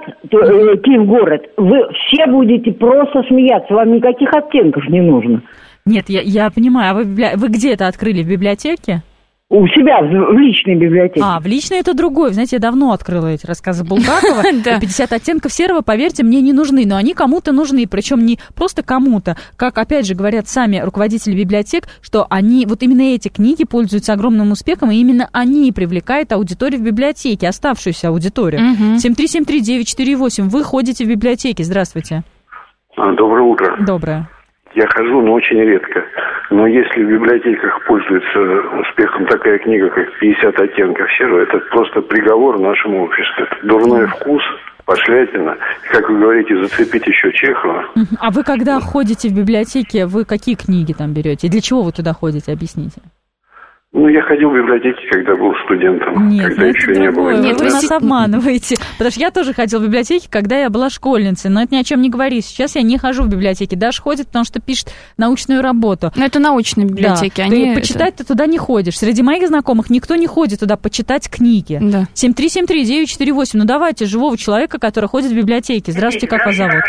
Вы все будете просто смеяться, вам никаких оттенков не нужно. Нет, я понимаю. А вы где это открыли, в библиотеке? У себя, в личной библиотеке. В личной это другое. Знаете, я давно открыла эти рассказы Булгакова. 50 оттенков серого, поверьте, мне не нужны. Но они кому-то нужны. Причем не просто кому-то. Как, опять же, говорят сами руководители библиотек, что они, именно эти книги пользуются огромным успехом, и именно они привлекают аудиторию в библиотеке, оставшуюся аудиторию. 7373948. Вы ходите в библиотеки. Здравствуйте. Доброе утро. Доброе. Я хожу, но очень редко. Но если в библиотеках пользуется успехом такая книга, как «50 оттенков серого», это просто приговор нашему обществу. Это дурной вкус, пошлятина. Как вы говорите, зацепить еще Чехова. А вы когда ходите в библиотеки, вы какие книги там берете? Для чего вы туда ходите? Объясните. Я ходил в библиотеки, когда был студентом, когда еще не было. Нет, вы нас обманываете. Потому что я тоже ходила в библиотеки, когда я была школьницей. Но это ни о чем не говорит. Сейчас я не хожу в библиотеки. Даша ходит, потому что пишет научную работу. Но это научные библиотеки. Да. Ты почитать ты туда не ходишь. Среди моих знакомых никто не ходит туда почитать книги. Да. 7373948. Давайте живого человека, который ходит в библиотеки. Здравствуйте, как вас зовут?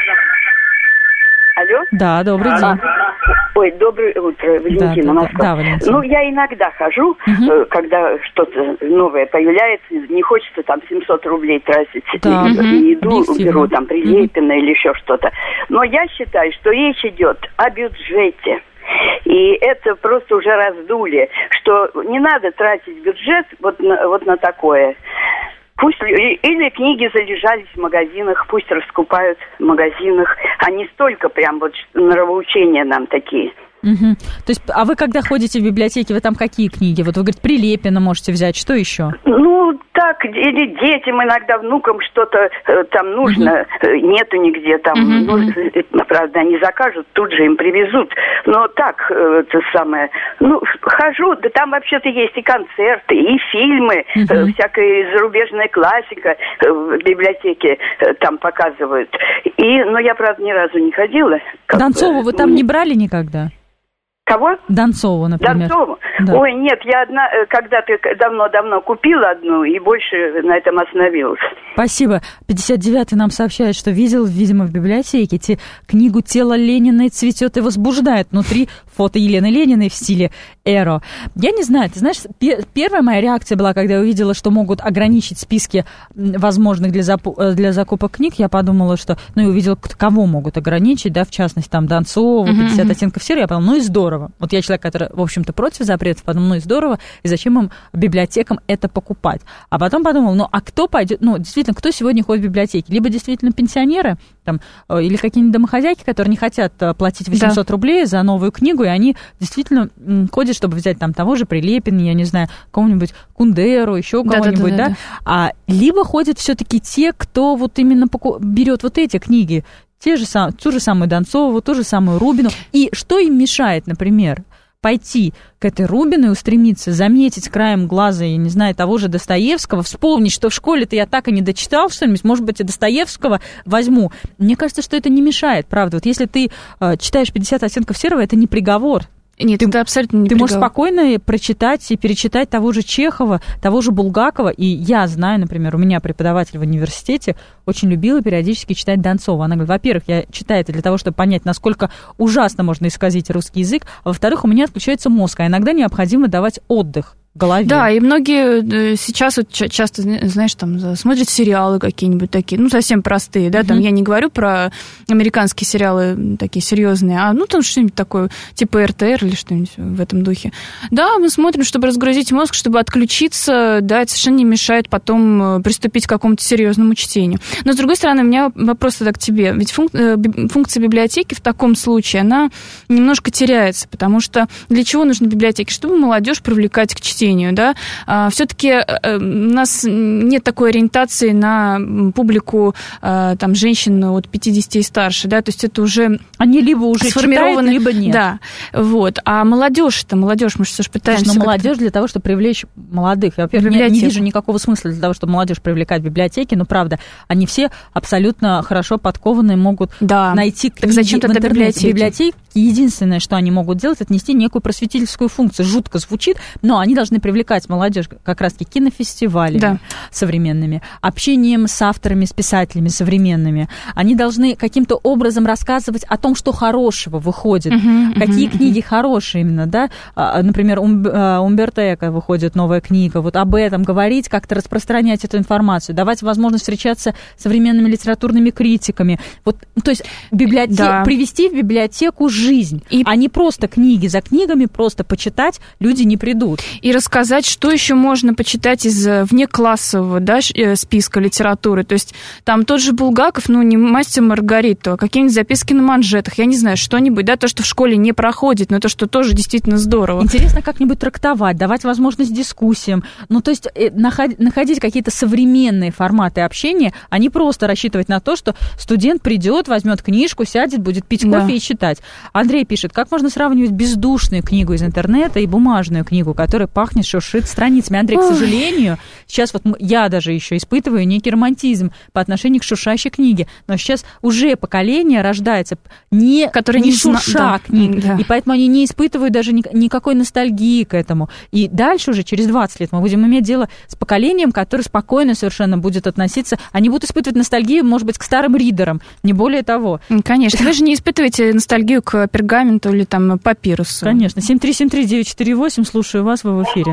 Алло? Да, добрый день. Ой, доброе утро, Валентина, Москва. Да, Валентина. Я иногда хожу, когда что-то новое появляется, не хочется там 700 рублей тратить, и иду, беру там Прилепина или еще что-то. Но я считаю, что речь идет о бюджете. И это просто уже раздули, что не надо тратить бюджет вот на такое. Пусть или книги залежались в магазинах, пусть раскупают в магазинах, а не столько прям нравоучения нам такие. То есть, а вы когда ходите в библиотеки, вы там какие книги? Вы говорите, Прилепина можете взять, что еще? Так, или детям иногда, внукам что-то там нужно, нету нигде там. Правда, они закажут, тут же им привезут. Но так, это самое, хожу, да там вообще-то есть и концерты, и фильмы, всякая зарубежная классика в библиотеке там показывают. Но я, правда, ни разу не ходила. Донцову вы там не брали никогда? Кого? Донцову, например. Донцову? Да. Ой, нет, я когда-то давно купила одну и больше на этом остановилась. Спасибо. 59-й нам сообщает, что видел, видимо, в библиотеке книгу «Тело Ленина и цветет и возбуждает». Внутри фото Елены Лениной в стиле эро. Я не знаю, ты знаешь, первая моя реакция была, когда я увидела, что могут ограничить списки возможных для закупок книг, я подумала, что, и увидела, кого могут ограничить, да, в частности, там, Донцову, 50 оттенков серого, я подумала, и здорово. Вот я человек, который, в общем-то, против запрета предков подумал, здорово, и зачем им библиотекам это покупать? А потом подумал, а кто пойдет, действительно, кто сегодня ходит в библиотеки? Либо действительно пенсионеры, там, или какие-нибудь домохозяйки, которые не хотят платить 800 рублей за новую книгу, и они действительно ходят, чтобы взять там того же Прилепина, я не знаю, кого-нибудь Кундеру, еще кого-нибудь, да? Либо ходят все-таки те, кто вот именно берет вот эти книги, ту же самую Донцову, ту же самую Рубину. И что им мешает, например, пойти к этой Рубину и устремиться, заметить краем глаза, я не знаю, того же Достоевского, вспомнить, что в школе-то я так и не дочитал что-нибудь, может быть, и Достоевского возьму. Мне кажется, что это не мешает, правда. Вот если ты читаешь 50 оттенков серого, это не приговор. Нет, это абсолютно не приговор. Ты можешь спокойно прочитать и перечитать того же Чехова, того же Булгакова. И я знаю, например, у меня преподаватель в университете очень любила периодически читать Донцова. Она говорит, во-первых, я читаю это для того, чтобы понять, насколько ужасно можно исказить русский язык, а во-вторых, у меня отключается мозг, а иногда необходимо давать отдых голове. Да, и многие сейчас вот часто, знаешь, там смотрят сериалы какие-нибудь такие, совсем простые, да, там я не говорю про американские сериалы такие серьезные, а там что-нибудь такое, типа РТР или что-нибудь в этом духе. Да, мы смотрим, чтобы разгрузить мозг, чтобы отключиться, да, это совершенно не мешает потом приступить к какому-то серьезному чтению. Но, с другой стороны, у меня вопрос тогда к тебе, ведь функция библиотеки в таком случае, она немножко теряется, потому что для чего нужны библиотеки? Чтобы молодежь привлекать к чтению. Да? Все-таки у нас нет такой ориентации на публику там, женщин от 50 и старше, да, то есть это уже они либо уже сформированы, либо нет. Да, вот. А молодежь, мы же все же пытаемся... Но молодежь для того, чтобы привлечь молодых. Я, во-первых, не вижу никакого смысла для того, чтобы молодежь привлекать в библиотеки, но правда, они все абсолютно хорошо подкованные, могут найти книги зачем тогда библиотеки. Единственное, что они могут делать, это нести некую просветительскую функцию. жутко звучит, но они должны привлекать молодежь как раз-таки кинофестивалями современными, общением с авторами, с писателями современными. Они должны каким-то образом рассказывать о том, что хорошего выходит, какие книги хорошие именно, да. Например, Умберто Эко выходит новая книга, вот об этом говорить, как-то распространять эту информацию, давать возможность встречаться с современными литературными критиками. Вот, то есть привести в библиотеку жизнь, а не просто книги за книгами, просто почитать люди не придут. И рассказать, что еще можно почитать из внеклассового, да, списка литературы. То есть там тот же Булгаков, не «Мастер Маргариту», а какие-нибудь записки на манжетах, я не знаю, что-нибудь, да, то, что в школе не проходит, но то, что тоже действительно здорово. Интересно как-нибудь трактовать, давать возможность дискуссиям. То есть находить какие-то современные форматы общения, а не просто рассчитывать на то, что студент придет, возьмет книжку, сядет, будет пить кофе и читать. Андрей пишет, как можно сравнивать бездушную книгу из интернета и бумажную книгу, которая пахнет, шуршит страницами. Андрей, к сожалению, сейчас вот я даже еще испытываю некий романтизм по отношению к шуршащей книге, но сейчас уже поколение рождается, не шурша книг, и поэтому они не испытывают даже никакой ностальгии к этому. И дальше уже, через 20 лет, мы будем иметь дело с поколением, которое спокойно совершенно будет относиться, они будут испытывать ностальгию, может быть, к старым ридерам, не более того. Конечно. Вы же не испытываете ностальгию к пергаменту или там папирусу. Конечно. 7373948, слушаю вас, вы в эфире.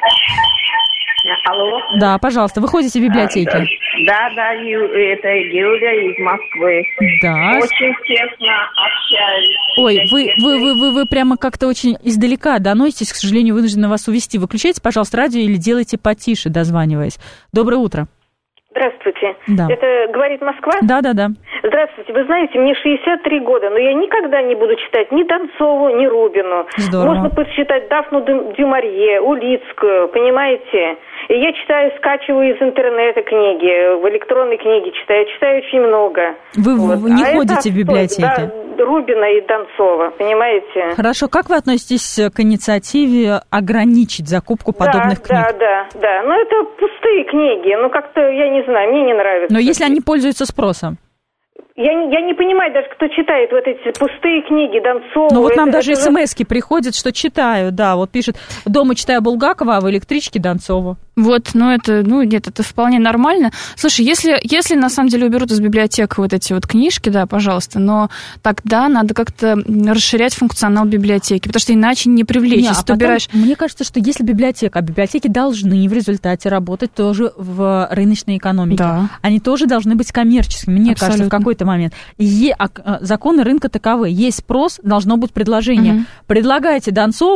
Алло. Да, пожалуйста, вы ходите в библиотеки? Да, это Юлия из Москвы. Да. Очень тесно общаюсь. Ой, вы прямо как-то очень издалека доноситесь, к сожалению, вынуждены вас увести. Выключайте, пожалуйста, радио или делайте потише, дозваниваясь. Доброе утро. Здравствуйте. Да. Это говорит Москва? Да. Здравствуйте. Вы знаете, мне 63 года, но я никогда не буду читать ни Донцову, ни Рубину. Здорово. Можно почитать Дафну Дюмарье, Улицкую, понимаете? И я скачиваю из интернета книги, в электронной книге читаю очень много. Вы не ходите в библиотеки? Да, Рубина и Донцова, понимаете? Хорошо. Как вы относитесь к инициативе ограничить закупку подобных книг? Да. Но это пустые книги. Как-то, я не знаю, мне не нравится. Но если они пользуются спросом? Я не понимаю даже, кто читает вот эти пустые книги Донцова. Вот нам даже смс-ки приходят, что читаю, да, вот пишет, дома читаю Булгакова, а в электричке Донцова. Вот, это вполне нормально. Слушай, если на самом деле уберут из библиотек вот эти вот книжки, да, пожалуйста, но тогда надо как-то расширять функционал библиотеки, потому что иначе не привлечь. Мне кажется, что если библиотеки должны в результате работать тоже в рыночной экономике. Да. Они тоже должны быть коммерческими, мне кажется, в какой-то момент. Законы рынка таковы. Есть спрос, должно быть предложение. Предлагайте Донцову,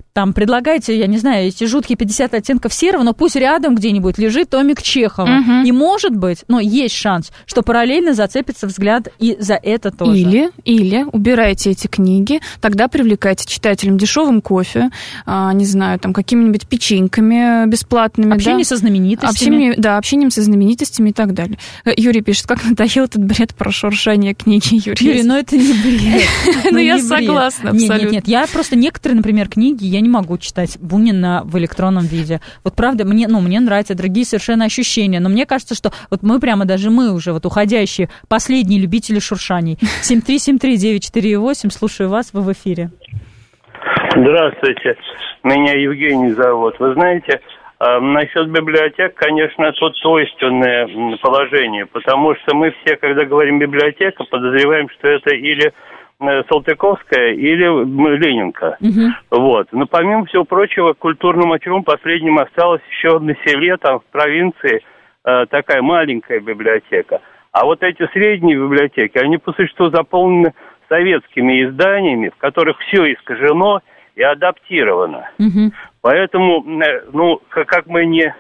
там предлагаете, я не знаю, эти жуткие 50 оттенков серого, но пусть рядом где-нибудь лежит томик Чехова. И может быть, есть шанс, что параллельно зацепится взгляд и за это тоже. Или убирайте эти книги, тогда привлекайте читателям дешевым кофе, не знаю, там какими-нибудь печеньками бесплатными. Общение со знаменитостями. Общением со знаменитостями и так далее. Юрий пишет, как надоел этот бред про шуршание книги. Юрий, это не бред. Я согласна абсолютно. Нет, я просто некоторые, например, книги я не могу читать Бунина в электронном виде. Вот правда, мне нравятся другие совершенно ощущения, но мне кажется, что вот мы уже уходящие, последние любители шуршаний. 7373948, слушаю вас, вы в эфире. Здравствуйте, меня Евгений зовут. Вы знаете, насчет библиотек, конечно, тут двойственное положение, потому что мы все, когда говорим библиотека, подозреваем, что это или Салтыковская или Ленинка. Вот. Но помимо всего прочего, культурным очагом последним осталось еще на селе, там в провинции, такая маленькая библиотека. А вот эти средние библиотеки, они по существу заполнены советскими изданиями, в которых все искажено и адаптировано. Поэтому, как мы не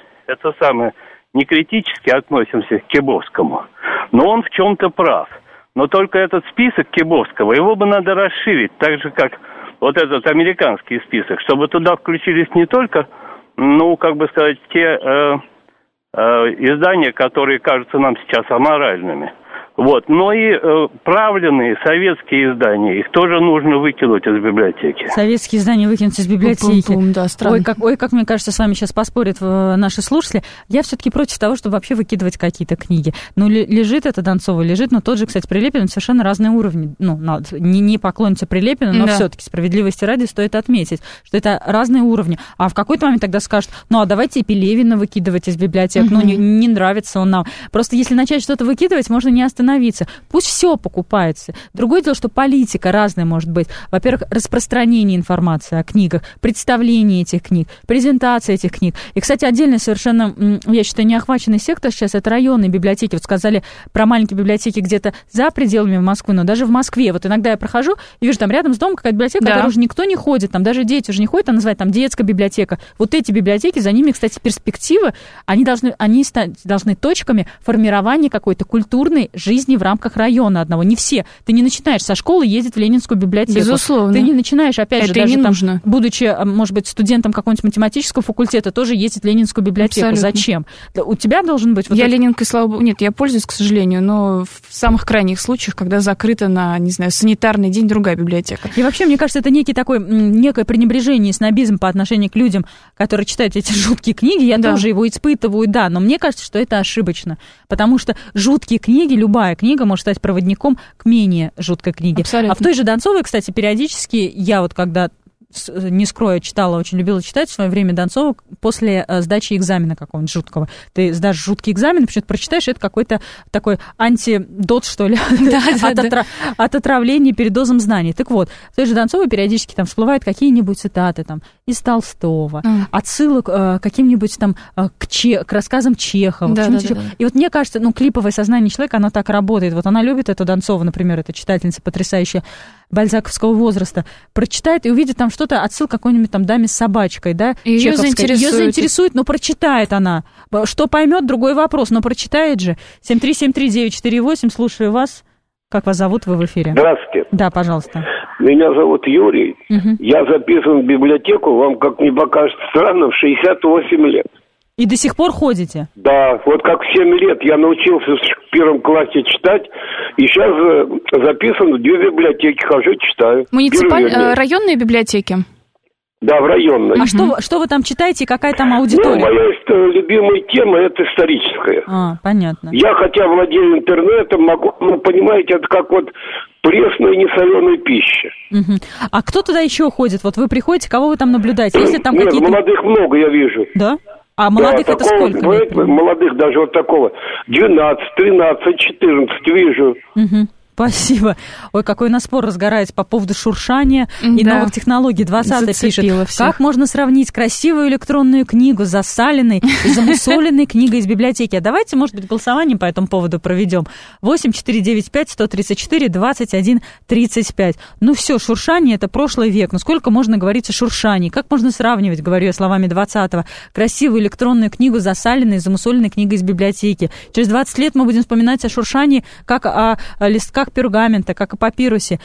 критически относимся к Кибовскому, но он в чем-то прав. Но только этот список Кибовского, его бы надо расширить, так же, как вот этот американский список, чтобы туда включились не только, те издания, которые кажутся нам сейчас аморальными, но и правленные советские издания, их тоже нужно выкинуть из библиотеки. Советские издания выкинуть из библиотеки. Да, странно. Ой, как мне кажется, с вами сейчас поспорят наши слушатели. Я все-таки против того, чтобы вообще выкидывать какие-то книги. Лежит это Донцова, но тот же, кстати, Прилепин, совершенно разные уровни. Не поклонница Прилепина, но все-таки справедливости ради стоит отметить, что это разные уровни. А в какой-то момент тогда скажут, давайте и Пелевина выкидывать из библиотек, не нравится он нам. Просто если начать что-то выкидывать, можно не остановиться. Пусть все покупается. Другое дело, что политика разная может быть. Во-первых, распространение информации о книгах, представление этих книг, презентация этих книг. И, кстати, отдельно совершенно, я считаю, неохваченный сектор сейчас — это районные библиотеки. Вот сказали про маленькие библиотеки где-то за пределами Москвы, но даже в Москве. Вот иногда я прохожу и вижу, там рядом с домом какая-то библиотека, в которой уже никто не ходит, там даже дети уже не ходят, называют там детская библиотека. Вот эти библиотеки, за ними, кстати, перспективы, они должны точками формирования какой-то культурной жизни в рамках района одного. Не все. Ты не начинаешь со школы ездить в Ленинскую библиотеку. Безусловно. Ты не начинаешь, опять же, даже там, нужно. Будучи, может быть, студентом какого-нибудь математического факультета, тоже ездить в Ленинскую библиотеку. Абсолютно. Зачем? У тебя должен быть... Я Ленинкой, слава богу... Нет, я пользуюсь, к сожалению, но в самых крайних случаях, когда закрыта на, не знаю, санитарный день другая библиотека. И вообще, мне кажется, это некое пренебрежение и снобизм по отношению к людям, которые читают эти жуткие книги. Я тоже его испытываю, но мне кажется, что это ошибочно. Потому что жуткие книги, любая книга может стать проводником к менее жуткой книге. Абсолютно. А в той же Донцовой, кстати, периодически я когда не скрою, читала, очень любила читать в свое время Донцову после сдачи экзамена какого-нибудь жуткого. Ты сдашь жуткий экзамен, почему-то прочитаешь, это какой-то такой антидот, что ли, от отравления передозом знаний. Так вот, в той же Донцовой периодически там всплывают какие-нибудь цитаты там из Толстого, отсылок к каким-нибудь там к рассказам Чехова. И вот мне кажется, клиповое сознание человека, оно так работает. Вот она любит эту Донцову, например, эта читательница потрясающая, бальзаковского возраста, прочитает и увидит там что-то, отсылка к какой-нибудь там даме с собачкой, Ее заинтересует, но прочитает она. Что поймет, другой вопрос, но прочитает же. 7373948, слушаю вас. Как вас зовут, вы в эфире? Здравствуйте. Да, пожалуйста. Меня зовут Юрий. Я записан в библиотеку, вам, как не покажется странно, в 68 лет. И до сих пор ходите? Да, вот как в 7 лет я научился в первом классе читать, и сейчас записан в 2 библиотеки, хожу, читаю. Районные библиотеки? Да, в районной. А что вы там читаете и какая там аудитория? Моя любимая тема — это историческая. Понятно. Я, хотя владею интернетом, могу, понимаете, это как вот пресная несоленая пища. А кто туда еще ходит? Вот вы приходите, кого вы там наблюдаете? Если там Нет, молодых много я вижу. Да? А молодых это сколько? Молодых даже вот такого 12, 13, 14 вижу. Спасибо. Ой, какой у нас спор разгорается по поводу шуршания и новых технологий. 20-я пишет, как можно сравнить красивую электронную книгу с засаленной и замусоленной книгой из библиотеки? А давайте, может быть, голосование по этому поводу проведем. 8-495-134-21-35. Ну все, шуршание – это прошлый век. Ну сколько можно говорить о шуршании? Как можно сравнивать, говорю я словами 20-го, красивую электронную книгу с засаленной и замусоленной книгой из библиотеки? Через 20 лет мы будем вспоминать о шуршании как о листках пергамента, как о папирусе.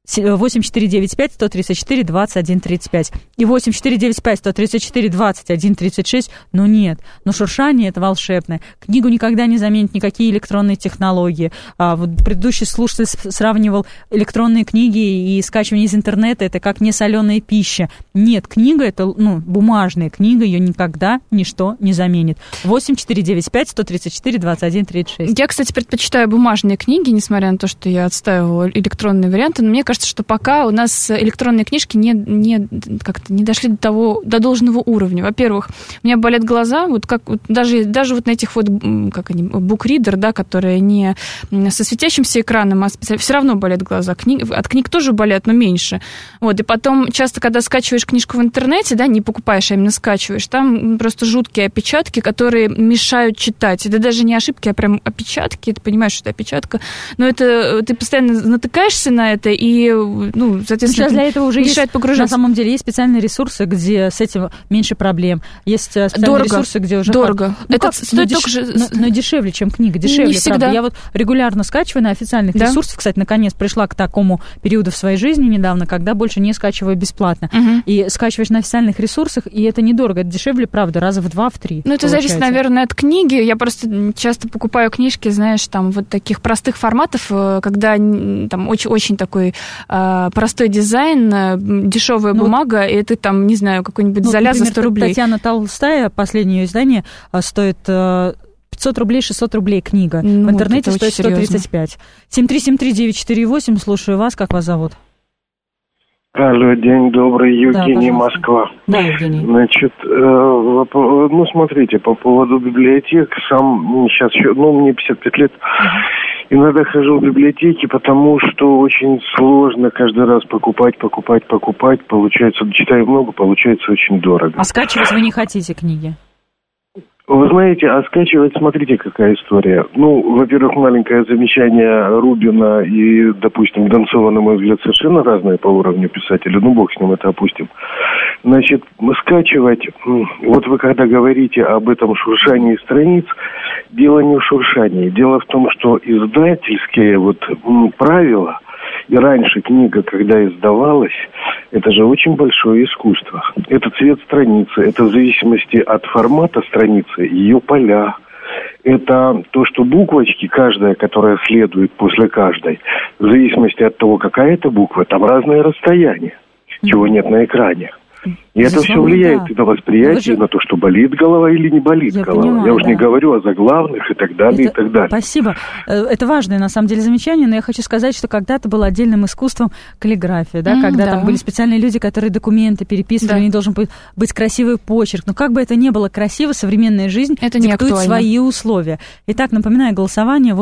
8495-134-21-35 и 8495-134-21-36. Ну нет, но шуршание это волшебное. Книгу никогда не заменят никакие электронные технологии. Вот предыдущий слушатель сравнивал электронные книги и скачивание из интернета, это как несоленая пища. Нет, книга это бумажная книга, ее никогда ничто не заменит. 8495-134-21-36. Я, кстати, предпочитаю бумажные книги, несмотря на то, что я отстаивала электронные варианты, но мне кажется, что пока у нас электронные книжки не дошли до должного уровня. Во-первых, у меня болят глаза, даже вот на этих букридер, да, которые не со светящимся экраном, а все равно болят глаза. От книг тоже болят, но меньше. Вот, и потом часто, когда скачиваешь книжку в интернете, да, не покупаешь, а именно скачиваешь, там просто жуткие опечатки, которые мешают читать. Это даже не ошибки, а прям опечатки. Ты понимаешь, что это опечатка, но это ты постоянно натыкаешься на это, и соответственно, сейчас для этого уже мешает погружаться. На самом деле есть специальные ресурсы, где с этим меньше проблем. Есть специальные ресурсы, где уже... Дорого. Это стоит но дешевле, чем книга. Дешевле, правда. Я вот регулярно скачиваю на официальных ресурсах. Кстати, наконец пришла к такому периоду в своей жизни недавно, когда больше не скачиваю бесплатно. И скачиваешь на официальных ресурсах, и это недорого. Это дешевле, правда, раза в 2-3. Это зависит, наверное, от книги. Я просто часто покупаю книжки, знаешь, там вот таких простых форматов, когда там очень такой простой дизайн, дешевая бумага, и ты там, не знаю, какой-нибудь изоляр за 100 рублей. Татьяна Толстая, последнее ее издание, стоит 500 рублей, 600 рублей книга. В интернете стоит 135. 7373948, слушаю вас, как вас зовут? Алло, день добрый, Евгений, Москва. Да, Евгений. Значит, смотрите, по поводу библиотек, сейчас мне 55 лет, иногда хожу в библиотеки, потому что очень сложно каждый раз покупать, получается, читаю много, получается очень дорого. А скачивать вы не хотите книги? Вы знаете, а скачивать, смотрите, какая история. Во-первых, маленькое замечание Рубина и, допустим, Донцова, на мой взгляд, совершенно разные по уровню писателя. Бог с ним, это опустим. Значит, скачивать, вот вы когда говорите об этом шуршании страниц, дело не в шуршании. Дело в том, что издательские правила, и раньше книга, когда издавалась, это же очень большое искусство. Это цвет страницы, это в зависимости от формата страницы, ее поля. Это то, что буквочки, каждая, которая следует после каждой, в зависимости от того, какая это буква, там разное расстояние, чего нет на экране. И это все влияет и на восприятие, и на то, что болит голова или не болит голова. Понимаю, я уж не говорю о заглавных и так далее, и так далее. Спасибо. Это важное, на самом деле, замечание, но я хочу сказать, что когда-то было отдельным искусством каллиграфия, да, когда там были специальные люди, которые документы переписывали, не должен быть красивый почерк. Но как бы это ни было красиво, современная жизнь диктует свои условия. Итак, напоминаю, голосование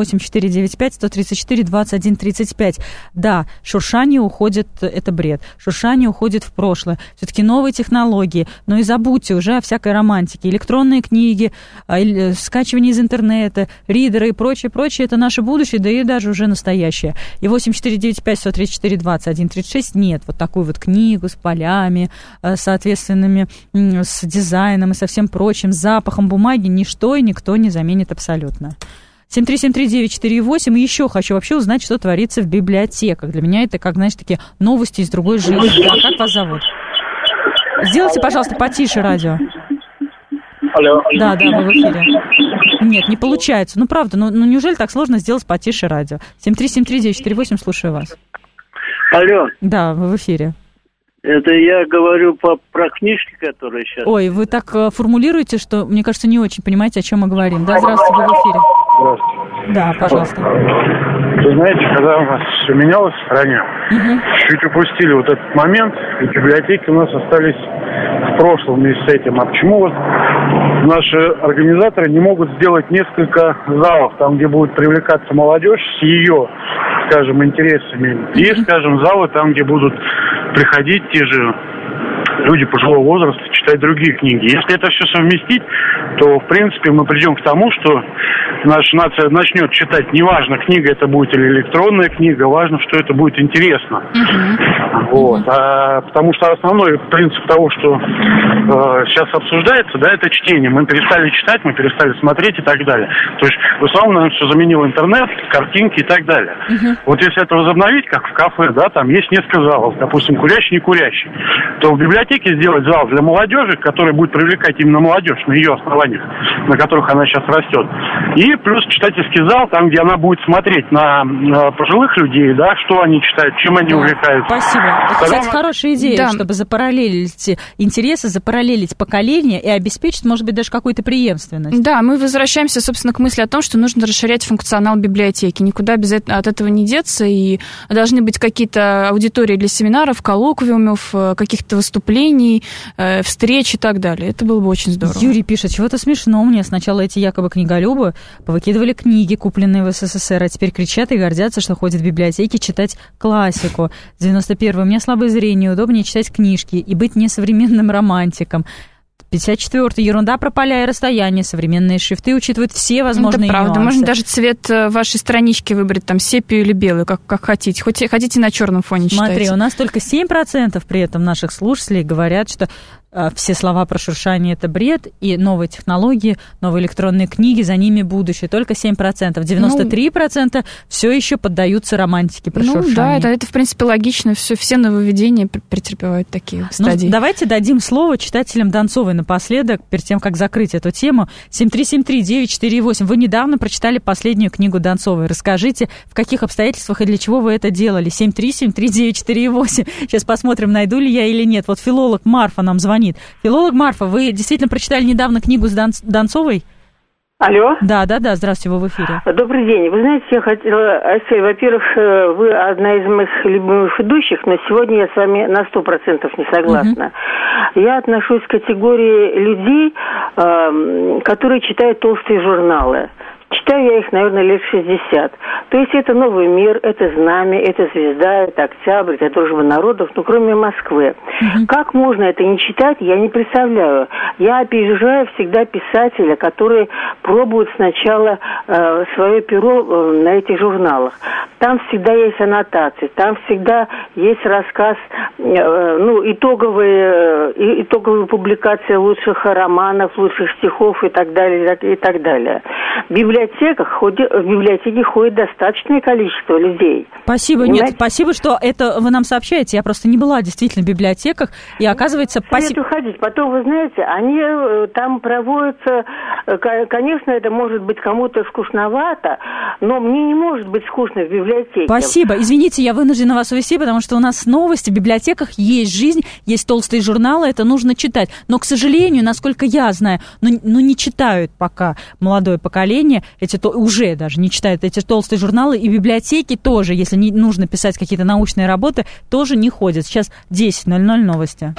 8495-134-21-35. Да, шуршание уходит, это бред. Шуршание уходит в прошлое. Все-таки новые технологии, но и забудьте уже о всякой романтике. Электронные книги, скачивание из интернета, ридеры и прочее, это наше будущее, да и даже уже настоящее. И 8495-134-21-36 нет. Вот такую вот книгу с полями, соответственными, с дизайном и со всем прочим, с запахом бумаги ничто и никто не заменит абсолютно. 7373948. И еще хочу вообще узнать, что творится в библиотеках. Для меня это, как, знаешь, такие новости из другой жизни. Да, как вас зовут? Сделайте, пожалуйста, потише радио. Алло. Да, вы в эфире. Нет, не получается. Правда, неужели так сложно сделать потише радио? 7373948, слушаю вас. Алло. Да, вы в эфире. Это я говорю про книжки, которые сейчас... Ой, вы так формулируете, что, мне кажется, не очень понимаете, о чем мы говорим. Да, здравствуйте, вы в эфире. Здравствуйте. Да, пожалуйста. Вы знаете, когда у нас все менялось в стране, чуть упустили вот этот момент, и библиотеки у нас остались в прошлом вместе с этим. А почему наши организаторы не могут сделать несколько залов, там, где будет привлекаться молодежь с ее скажем, интересами. И, скажем, залы там, где будут приходить те же люди пожилого возраста, читать другие книги. Если это все совместить, то, в принципе, мы придем к тому, что наша нация начнет читать, неважно, книга это будет или электронная книга, важно, что это будет интересно. Вот. Потому что основной принцип того, что сейчас обсуждается, да, это чтение. Мы перестали читать, мы перестали смотреть и так далее. То есть, в основном, все заменил интернет, картинки и так далее. Вот если это возобновить, как в кафе, да, там есть несколько залов, допустим, курящий, не курящий, то в библиотеке сделать зал для молодежи, который будет привлекать именно молодежь на ее основаниях, на которых она сейчас растет. И плюс читательский зал, там, где она будет смотреть на пожилых людей, да, что они читают, чем они увлекаются. Спасибо. Это, кстати, хорошая идея, чтобы запараллелить интересы, запараллелить поколения и обеспечить, может быть, даже какую-то преемственность. Да, мы возвращаемся, собственно, к мысли о том, что нужно расширять функционал библиотеки. Никуда от этого не деться, и должны быть какие-то аудитории для семинаров, коллоквиумов, каких-то выступлений, встреч и так далее. Это было бы очень здорово. Юрий пишет, чего-то смешно мне. Сначала эти якобы книголюбы повыкидывали книги, купленные в СССР, а теперь кричат и гордятся, что ходят в библиотеки читать классику. 91-й. У меня слабое зрение, удобнее читать книжки и быть несовременным романтиком. 54-й. Ерунда про поля и расстояние. Современные шрифты учитывают все возможные нюансы. Это правда. Нюансы. Можно даже цвет вашей странички выбрать, там, сепию или белую, как хотите. Хотите на черном фоне читайте. Смотри, у нас только 7% при этом наших слушателей говорят, что все слова про шуршание – это бред, и новые технологии, новые электронные книги, за ними будущее. Только 7%. 93% все еще поддаются романтике про шуршание. Да, это, в принципе, логично. Все нововведения претерпевают такие стадии. Давайте дадим слово читателям Донцовой напоследок, перед тем, как закрыть эту тему. 7373948. Вы недавно прочитали последнюю книгу Донцовой. Расскажите, в каких обстоятельствах и для чего вы это делали. 7373948. Сейчас посмотрим, найду ли я или нет. Вот филолог Марфа нам звонит. Филолог Марфа, вы действительно прочитали недавно книгу с Донцовой? Алло. Да, здравствуйте, вы в эфире. Добрый день. Вы знаете, я хотела, Асель, во-первых, вы одна из моих любимых ведущих, но сегодня я с вами на 100% не согласна. Я отношусь к категории людей, которые читают толстые журналы. Читаю я их, наверное, лет 60. То есть это «Новый мир», это «Знамя», это «Звезда», это «Октябрь», это «Дружба народов», ну, кроме Москвы. Как можно это не читать, я не представляю. Я опережаю всегда писателя, который пробует сначала свое перо на этих журналах. Там всегда есть аннотации, там всегда есть рассказ, итоговая публикация лучших романов, лучших стихов и так далее, и так далее. В библиотеке ходит достаточное количество людей. Спасибо, понимаете? Спасибо, что это вы нам сообщаете. Я просто не была действительно в библиотеках, и оказывается... Советую ходить. Потом, вы знаете, они там проводятся... Конечно, это может быть кому-то скучновато, но мне не может быть скучно в библиотеке. Спасибо. Извините, я вынуждена вас увести, потому что у нас новости. В библиотеках есть жизнь, есть толстые журналы, это нужно читать. Но, к сожалению, насколько я знаю, не читают пока молодое поколение, уже даже не читают эти толстые журналы, и библиотеки тоже, если не нужно писать какие-то научные работы, тоже не ходят. Сейчас 10:00 новости.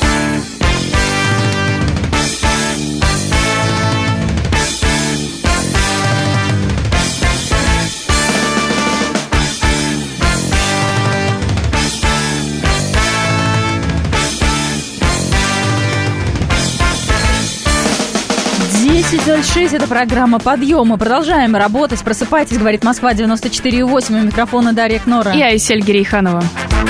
.06, это программа «Подъем». Мы продолжаем работать. Просыпайтесь, говорит Москва 94,8. У микрофона Дарья Кнора. И Айсель Герейханова.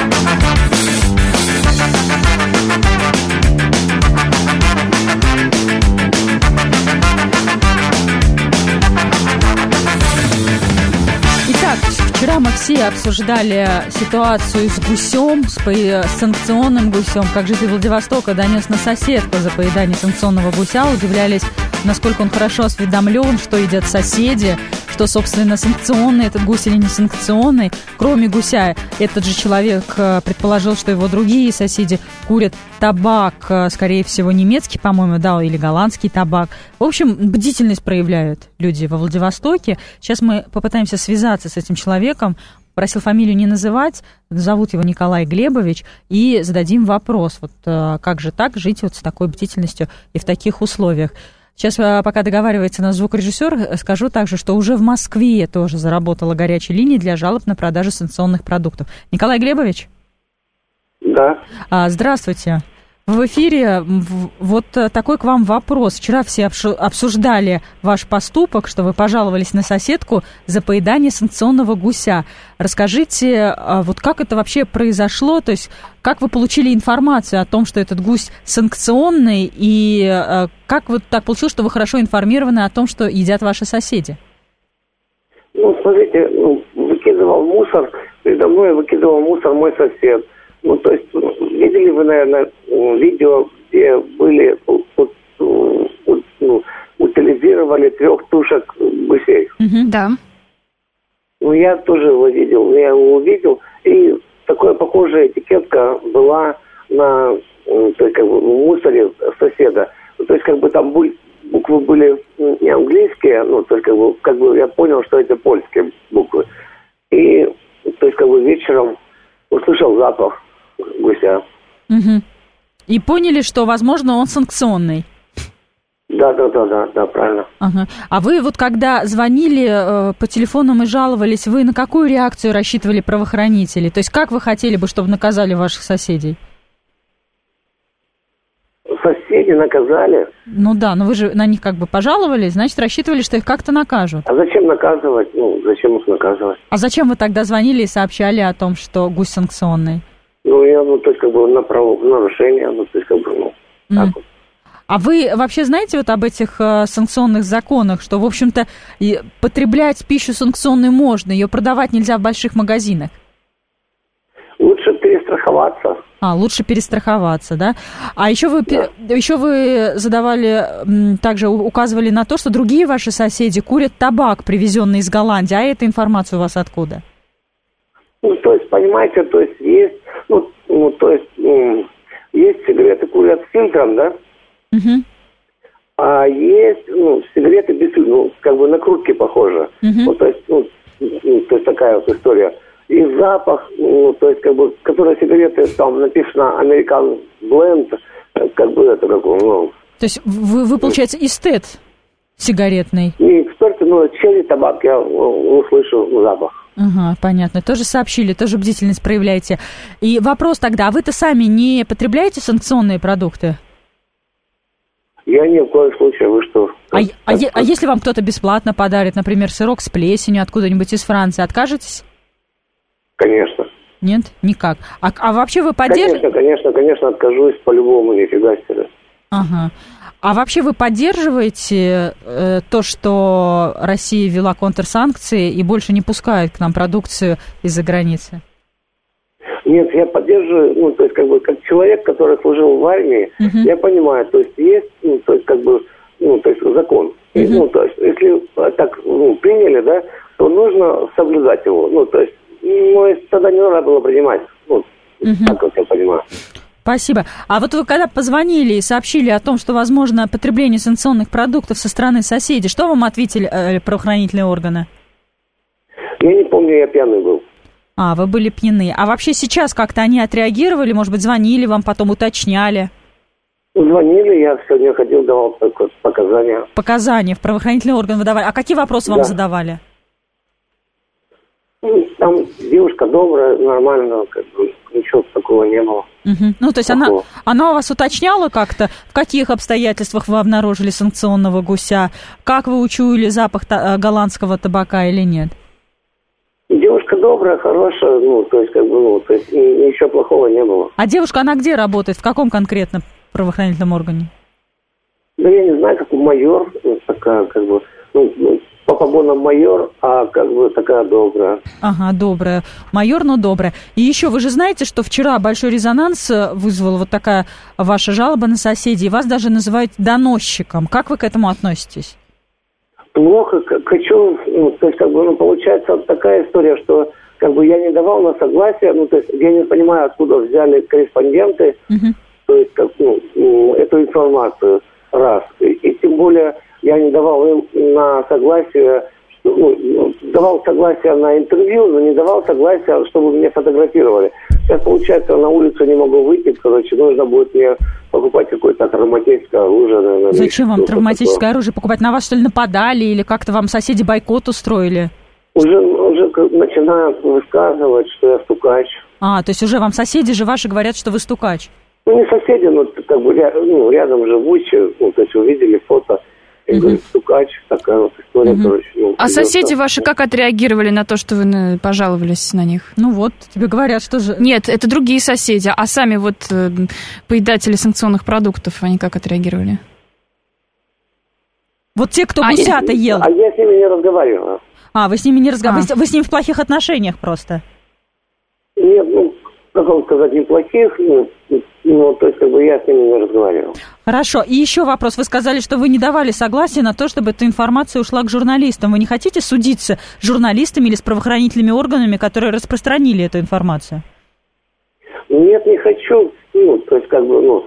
Вчера мы все обсуждали ситуацию с гусем, с санкционным гусем. Как житель Владивостока донес на соседку за поедание санкционного гуся, удивлялись, насколько он хорошо осведомлен, что едят соседи, что, собственно, санкционный этот гусь или не санкционный. Кроме гуся, этот же человек предположил, что его другие соседи курят табак, скорее всего, немецкий, по-моему, да, или голландский табак. В общем, бдительность проявляют люди во Владивостоке. Сейчас мы попытаемся связаться с этим человеком. Просил фамилию не называть, зовут его Николай Глебович, и зададим вопрос, вот как же так жить вот с такой бдительностью и в таких условиях. Сейчас, пока договаривается наш звукорежиссер, скажу также, что уже в Москве тоже заработала горячая линия для жалоб на продажу санкционных продуктов. Николай Глебович? Да. Здравствуйте. В эфире вот такой к вам вопрос. Вчера все обсуждали ваш поступок, что вы пожаловались на соседку за поедание санкционного гуся. Расскажите, вот как это вообще произошло, то есть как вы получили информацию о том, что этот гусь санкционный, и как вот так получилось, что вы хорошо информированы о том, что едят ваши соседи? Ну, смотрите, выкидывал мусор, передо мной выкидывал мусор мой сосед. Ну, то есть, видели вы, наверное, видео, где были, утилизировали 3 тушек гусей? Да. Ну, я тоже его видел, и такая похожая этикетка была на, то есть, как бы, в мусоре соседа. То есть, как бы там буквы были не английские, ну, то есть, как бы я понял, что это польские буквы. И, то есть, как бы вечером услышал запах гуся. Угу. И поняли, что, возможно, он санкционный. Да, правильно. Ага. А вы вот когда звонили по телефонам и жаловались, вы на какую реакцию рассчитывали правоохранители? То есть как вы хотели бы, чтобы наказали ваших соседей? Соседи наказали? Ну да, но вы же на них как бы пожаловались, значит, рассчитывали, что их как-то накажут. А зачем наказывать? Ну, зачем их наказывать? А зачем вы тогда звонили и сообщали о том, что гусь санкционный? Ну, я, то есть, как бы, на правонарушение, то есть, как бы, так вот. А вы вообще знаете вот об этих санкционных законах, что, в общем-то, потреблять пищу санкционную можно, ее продавать нельзя в больших магазинах? Лучше перестраховаться. Лучше перестраховаться, да? А еще вы задавали, также указывали на то, что другие ваши соседи курят табак, привезенный из Голландии. А эта информация у вас откуда? Ну, то есть, понимаете, то есть есть, есть сигареты курят с фильтром, да? Угу. А есть, сигареты без, как бы накрутки похожи. Угу. То есть такая вот история. И запах, то есть, как бы, которые сигареты, там написано American Blend, как бы это такое, То есть вы получается, эстет сигаретный? Не эксперт, но черный табак, я услышу запах. Ага, понятно. Тоже сообщили, тоже бдительность проявляете. И вопрос тогда, а вы-то сами не потребляете санкционные продукты? Я ни в коем случае, вы что? А если вам кто-то бесплатно подарит, например, сырок с плесенью откуда-нибудь из Франции, откажетесь? Конечно. Нет? Никак. А вообще вы поддерживаете? Конечно, откажусь по-любому, нифига себе. Ага. А вообще вы поддерживаете то, что Россия ввела контрсанкции и больше не пускает к нам продукцию из-за границы? Нет, я поддерживаю, то есть, как бы, как человек, который служил в армии, я понимаю, то есть, есть, то есть, как бы, то есть, закон. И, то есть, если так, приняли, да, то нужно соблюдать его, то есть, тогда не надо было принимать, так, как я понимаю. Спасибо. А вот вы когда позвонили и сообщили о том, что возможно потребление санкционных продуктов со стороны соседей, что вам ответили правоохранительные органы? Я не помню, я пьяный был. Вы были пьяны. А вообще сейчас как-то они отреагировали, может быть, звонили вам, потом уточняли? Звонили, я сегодня ходил, давал показания. Показания в правоохранительные органы выдавали. А какие вопросы вам задавали? Там девушка добрая, нормально, как бы, ничего такого не было. То есть она у вас уточняла как-то, в каких обстоятельствах вы обнаружили санкционного гуся, как вы учуяли запах голландского табака или нет? Девушка добрая, хорошая, то есть, как бы, то есть, ничего плохого не было. А девушка, она где работает, в каком конкретно правоохранительном органе? Да я не знаю, как майор, такая, как бы, по погонам майор, а как бы такая добрая. Ага, добрая. Майор, но добрая. И еще вы же знаете, что вчера большой резонанс вызвала вот такая ваша жалоба на соседей, вас даже называют доносчиком. Как вы к этому относитесь? Плохо, хочу, то есть, как бы, получается такая история, что, как бы, я не давал на согласие, то есть, я не понимаю, откуда взяли корреспонденты, то есть, как, эту информацию, раз, и тем более я не давал им на согласие, давал согласие на интервью, но не давал согласия, чтобы меня фотографировали. Сейчас, получается, на улицу не могу выйти, короче, нужно будет мне покупать какое-то травматическое оружие, наверное. Зачем вам травматическое оружие покупать? На вас, что ли, нападали или как-то вам соседи бойкот устроили? Уже начинают высказывать, что я стукач. То есть уже вам соседи же ваши говорят, что вы стукач? Ну, не соседи, но как бы рядом живущие, то есть увидели фото. И говорит, стукач, такая вот история, короче. А соседи ваши как отреагировали на то, что вы пожаловались на них? Ну вот, тебе говорят, что же... Нет, это другие соседи, а сами вот поедатели санкционных продуктов, они как отреагировали? Вот те, кто гуся-то ел. А я с ними не разговариваю. Вы с ними не разговариваете? Вы с ними в плохих отношениях просто? Нет, как вам сказать, неплохих, то есть, как бы я с ними не разговаривал. Хорошо. И еще вопрос. Вы сказали, что вы не давали согласия на то, чтобы эта информация ушла к журналистам. Вы не хотите судиться с журналистами или с правоохранительными органами, которые распространили эту информацию? Нет, не хочу. То есть, как бы,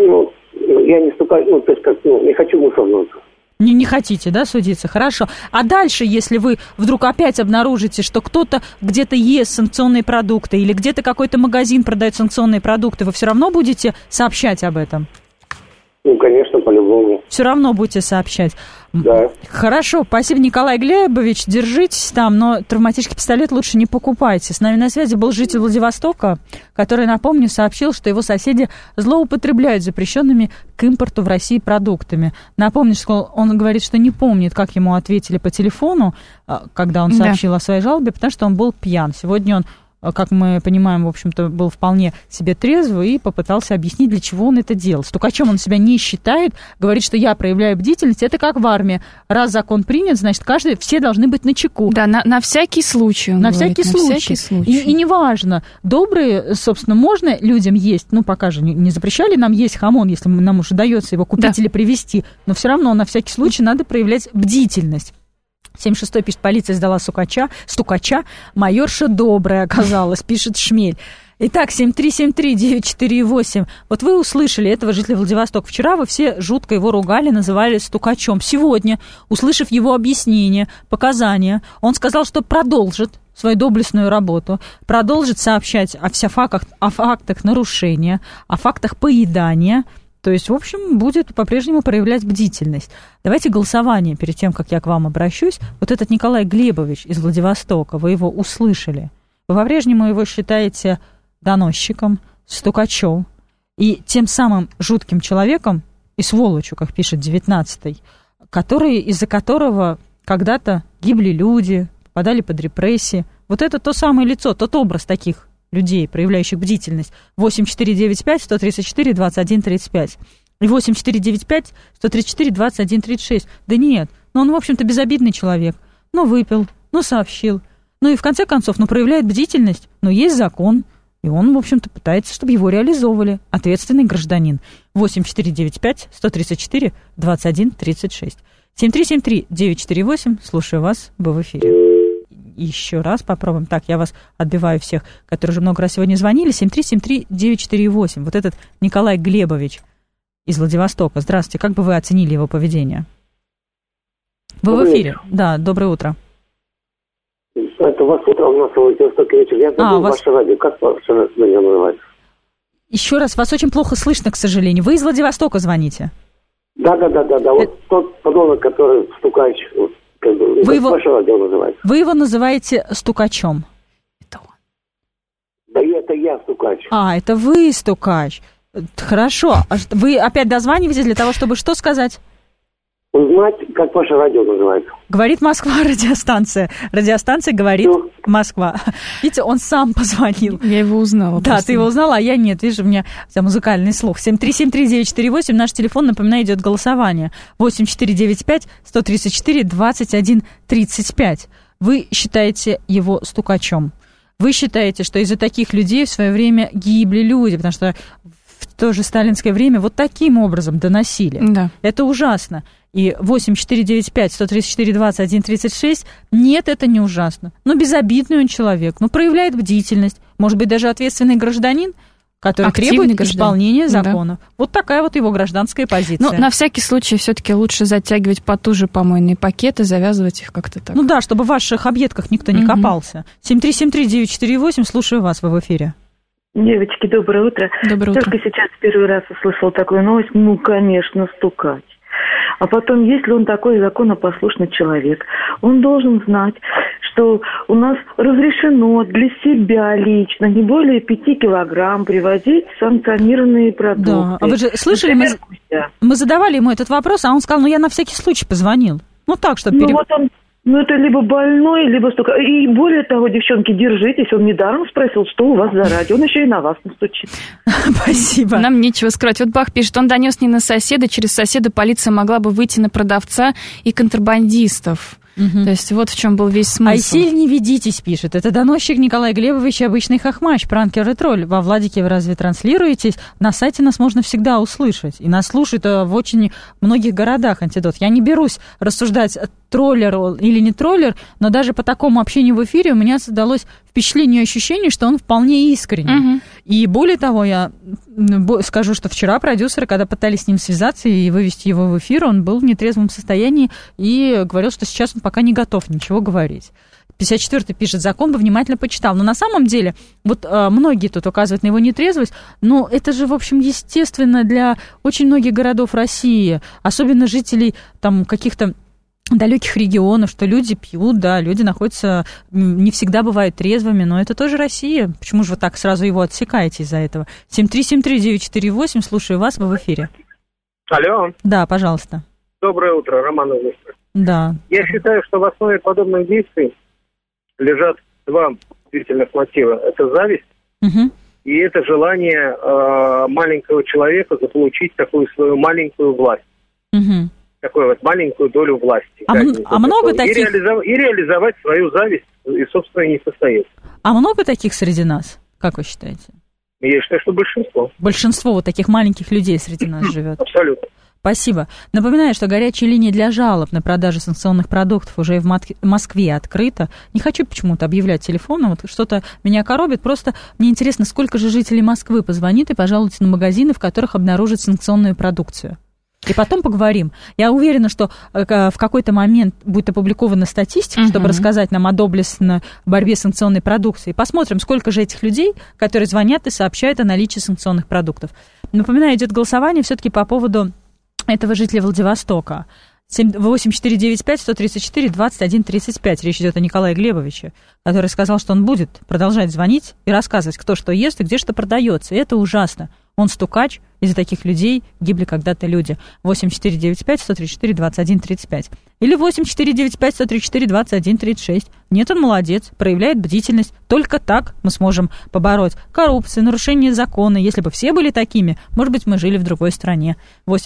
я не стукаю, то есть, как, не хочу мусорнуться. Не хотите, да, судиться? Хорошо. А дальше, если вы вдруг опять обнаружите, что кто-то где-то ест санкционные продукты или где-то какой-то магазин продает санкционные продукты, вы все равно будете сообщать об этом? Конечно, по-любому. Все равно будете сообщать? Да. Хорошо, спасибо, Николай Глебович, держитесь там, но травматический пистолет лучше не покупайте. С нами на связи был житель Владивостока, который, напомню, сообщил, что его соседи злоупотребляют запрещенными к импорту в России продуктами. Напомню, что он говорит, что не помнит, как ему ответили по телефону, когда он сообщил о своей жалобе, потому что он был пьян. Сегодня он, как мы понимаем, в общем-то, был вполне себе трезвый и попытался объяснить, для чего он это делал. Стукачом он себя не считает, говорит, что я проявляю бдительность. Это как в армии. Раз закон принят, значит, все должны быть начеку. Да, на всякий случай. На всякий случай. И неважно, добрые, собственно, можно людям есть, пока же не запрещали нам есть хамон, если нам уже удается его купить или привезти, но все равно на всякий случай надо проявлять бдительность. 76-й пишет, полиция сдала стукача, майорша добрая оказалась, пишет Шмель. Итак, 7373948. Вот вы услышали этого жителя Владивостока. Вчера вы все жутко его ругали, называли стукачом. Сегодня, услышав его объяснение, показания, он сказал, что продолжит свою доблестную работу, продолжит сообщать о фактах нарушения, о фактах поедания. То есть, в общем, будет по-прежнему проявлять бдительность. Давайте голосование перед тем, как я к вам обращусь. Вот этот Николай Глебович из Владивостока, вы его услышали. Вы по-прежнему его считаете доносчиком, стукачом и тем самым жутким человеком и сволочью, как пишет 19-й, из-за которого когда-то гибли люди, попадали под репрессии. Вот это то самое лицо, тот образ таких людей, проявляющих бдительность. 8495-134-21-35. И 8495-134-21-36. Да нет, он, в общем-то, безобидный человек. Выпил, сообщил. И в конце концов, проявляет бдительность. Есть закон. И он, в общем-то, пытается, чтобы его реализовывали. Ответственный гражданин. 8495-134-21-36. 7373948. Слушаю вас, вы в эфире. Еще раз попробуем. Так, я вас отбиваю всех, которые уже много раз сегодня звонили. 7373948. Вот этот Николай Глебович из Владивостока. Здравствуйте. Как бы вы оценили его поведение? Вы в эфире. Да, доброе утро. Это у вас утро, у нас в Владивостоке вечер. Я забыл ваше радио. Как ваше радио называется? Еще раз, вас очень плохо слышно, к сожалению. Вы из Владивостока звоните? Да. Вот тот подонок, который стукач... Вы его называете стукачом? Это он. Да это я стукач. Это вы стукач. Хорошо. Вы опять дозваниваетесь для того, чтобы что сказать? Узнать, как ваше радио называется. Говорит Москва, радиостанция. Радиостанция говорит Москва. Видите, он сам позвонил. Я его узнала. Да, ты его узнала, а я нет. Видишь, у меня музыкальный слух. 7373948, наш телефон, напоминаю, идет голосование. 8495-134-21-35. Вы считаете его стукачом. Вы считаете, что из-за таких людей в свое время гибли люди, потому что в то же сталинское время вот таким образом доносили. Да. Это ужасно. И 8495-134-21-36, нет, это не ужасно. Безобидный он человек, проявляет бдительность. Может быть, даже ответственный гражданин, который требует исполнения закона. Да. Вот такая вот его гражданская позиция. На всякий случай все-таки лучше затягивать потуже помойные пакеты, завязывать их как-то так. Да, чтобы в ваших объедках никто не копался. 7373948, слушаю вас, вы в эфире. Девочки, доброе утро. Доброе утро. Только сейчас первый раз услышала такую новость. Ну, конечно, стукач. А потом, если он такой законопослушный человек, он должен знать, что у нас разрешено для себя лично не более 5 килограмм привозить санкционированные продукты. Да, а вы же слышали, мы задавали ему этот вопрос, а он сказал, я на всякий случай позвонил. Ну так, чтобы... это либо больной, либо столько. И более того, девчонки, держитесь. Он недаром спросил, что у вас за радио. Он еще и на вас настучит. Спасибо. Нам нечего скрывать. Вот Бах пишет, он донес не на соседа. Через соседа полиция могла бы выйти на продавца и контрабандистов. То есть вот в чем был весь смысл. Айсиль, не ведитесь, пишет. Это доносчик Николай Глебович, обычный хохмач, пранкер и тролль. Во Владике вы разве транслируетесь? На сайте нас можно всегда услышать. И нас слушают в очень многих городах, Антидот. Я не берусь рассуждать, троллер или не троллер, но даже по такому общению в эфире у меня создалось впечатление и ощущение, что он вполне искренний. И более того, я скажу, что вчера продюсеры, когда пытались с ним связаться и вывести его в эфир, он был в нетрезвом состоянии и говорил, что сейчас он пока не готов ничего говорить. 54-й пишет, закон бы внимательно почитал. Но на самом деле, вот многие тут указывают на его нетрезвость, но это же, в общем, естественно для очень многих городов России, особенно жителей там каких-то далеких регионов, что люди пьют, да, люди находятся, не всегда бывают трезвыми, но это тоже Россия. Почему же вы так сразу его отсекаете из-за этого? 7373948, слушаю вас, вы в эфире. Алло. Да, пожалуйста. Доброе утро, Роман Ильич. Да. Я считаю, что в основе подобных действий лежат два действительных мотива. Это зависть и это желание маленького человека заполучить такую свою маленькую власть. Такую вот маленькую долю власти. Много таких... И реализовать свою зависть и собственную несостоятельность. А много таких среди нас, как вы считаете? Я считаю, что большинство. Большинство вот таких маленьких людей среди нас живет. Абсолютно. Спасибо. Напоминаю, что горячая линия для жалоб на продажу санкционных продуктов уже и в Москве открыта. Не хочу почему-то объявлять телефоном, вот что-то меня коробит. Просто мне интересно, сколько же жителей Москвы позвонит и пожалуйте на магазины, в которых обнаружат санкционную продукцию. И потом поговорим. Я уверена, что в какой-то момент будет опубликована статистика, чтобы рассказать нам о доблестной борьбе с санкционной продукцией. Посмотрим, сколько же этих людей, которые звонят и сообщают о наличии санкционных продуктов. Напоминаю, идет голосование все-таки по поводу этого жителя Владивостока. 8495-134-21-35. Речь идет о Николае Глебовиче, который сказал, что он будет продолжать звонить и рассказывать, кто что ест и где что продается. И это ужасно. Он стукач, из-за таких людей гибли когда-то люди. 8495-134-21-35. Или 8495-134-21-36. Нет, он молодец, проявляет бдительность. Только так мы сможем побороть коррупцию, нарушение закона. Если бы все были такими, может быть, мы жили в другой стране.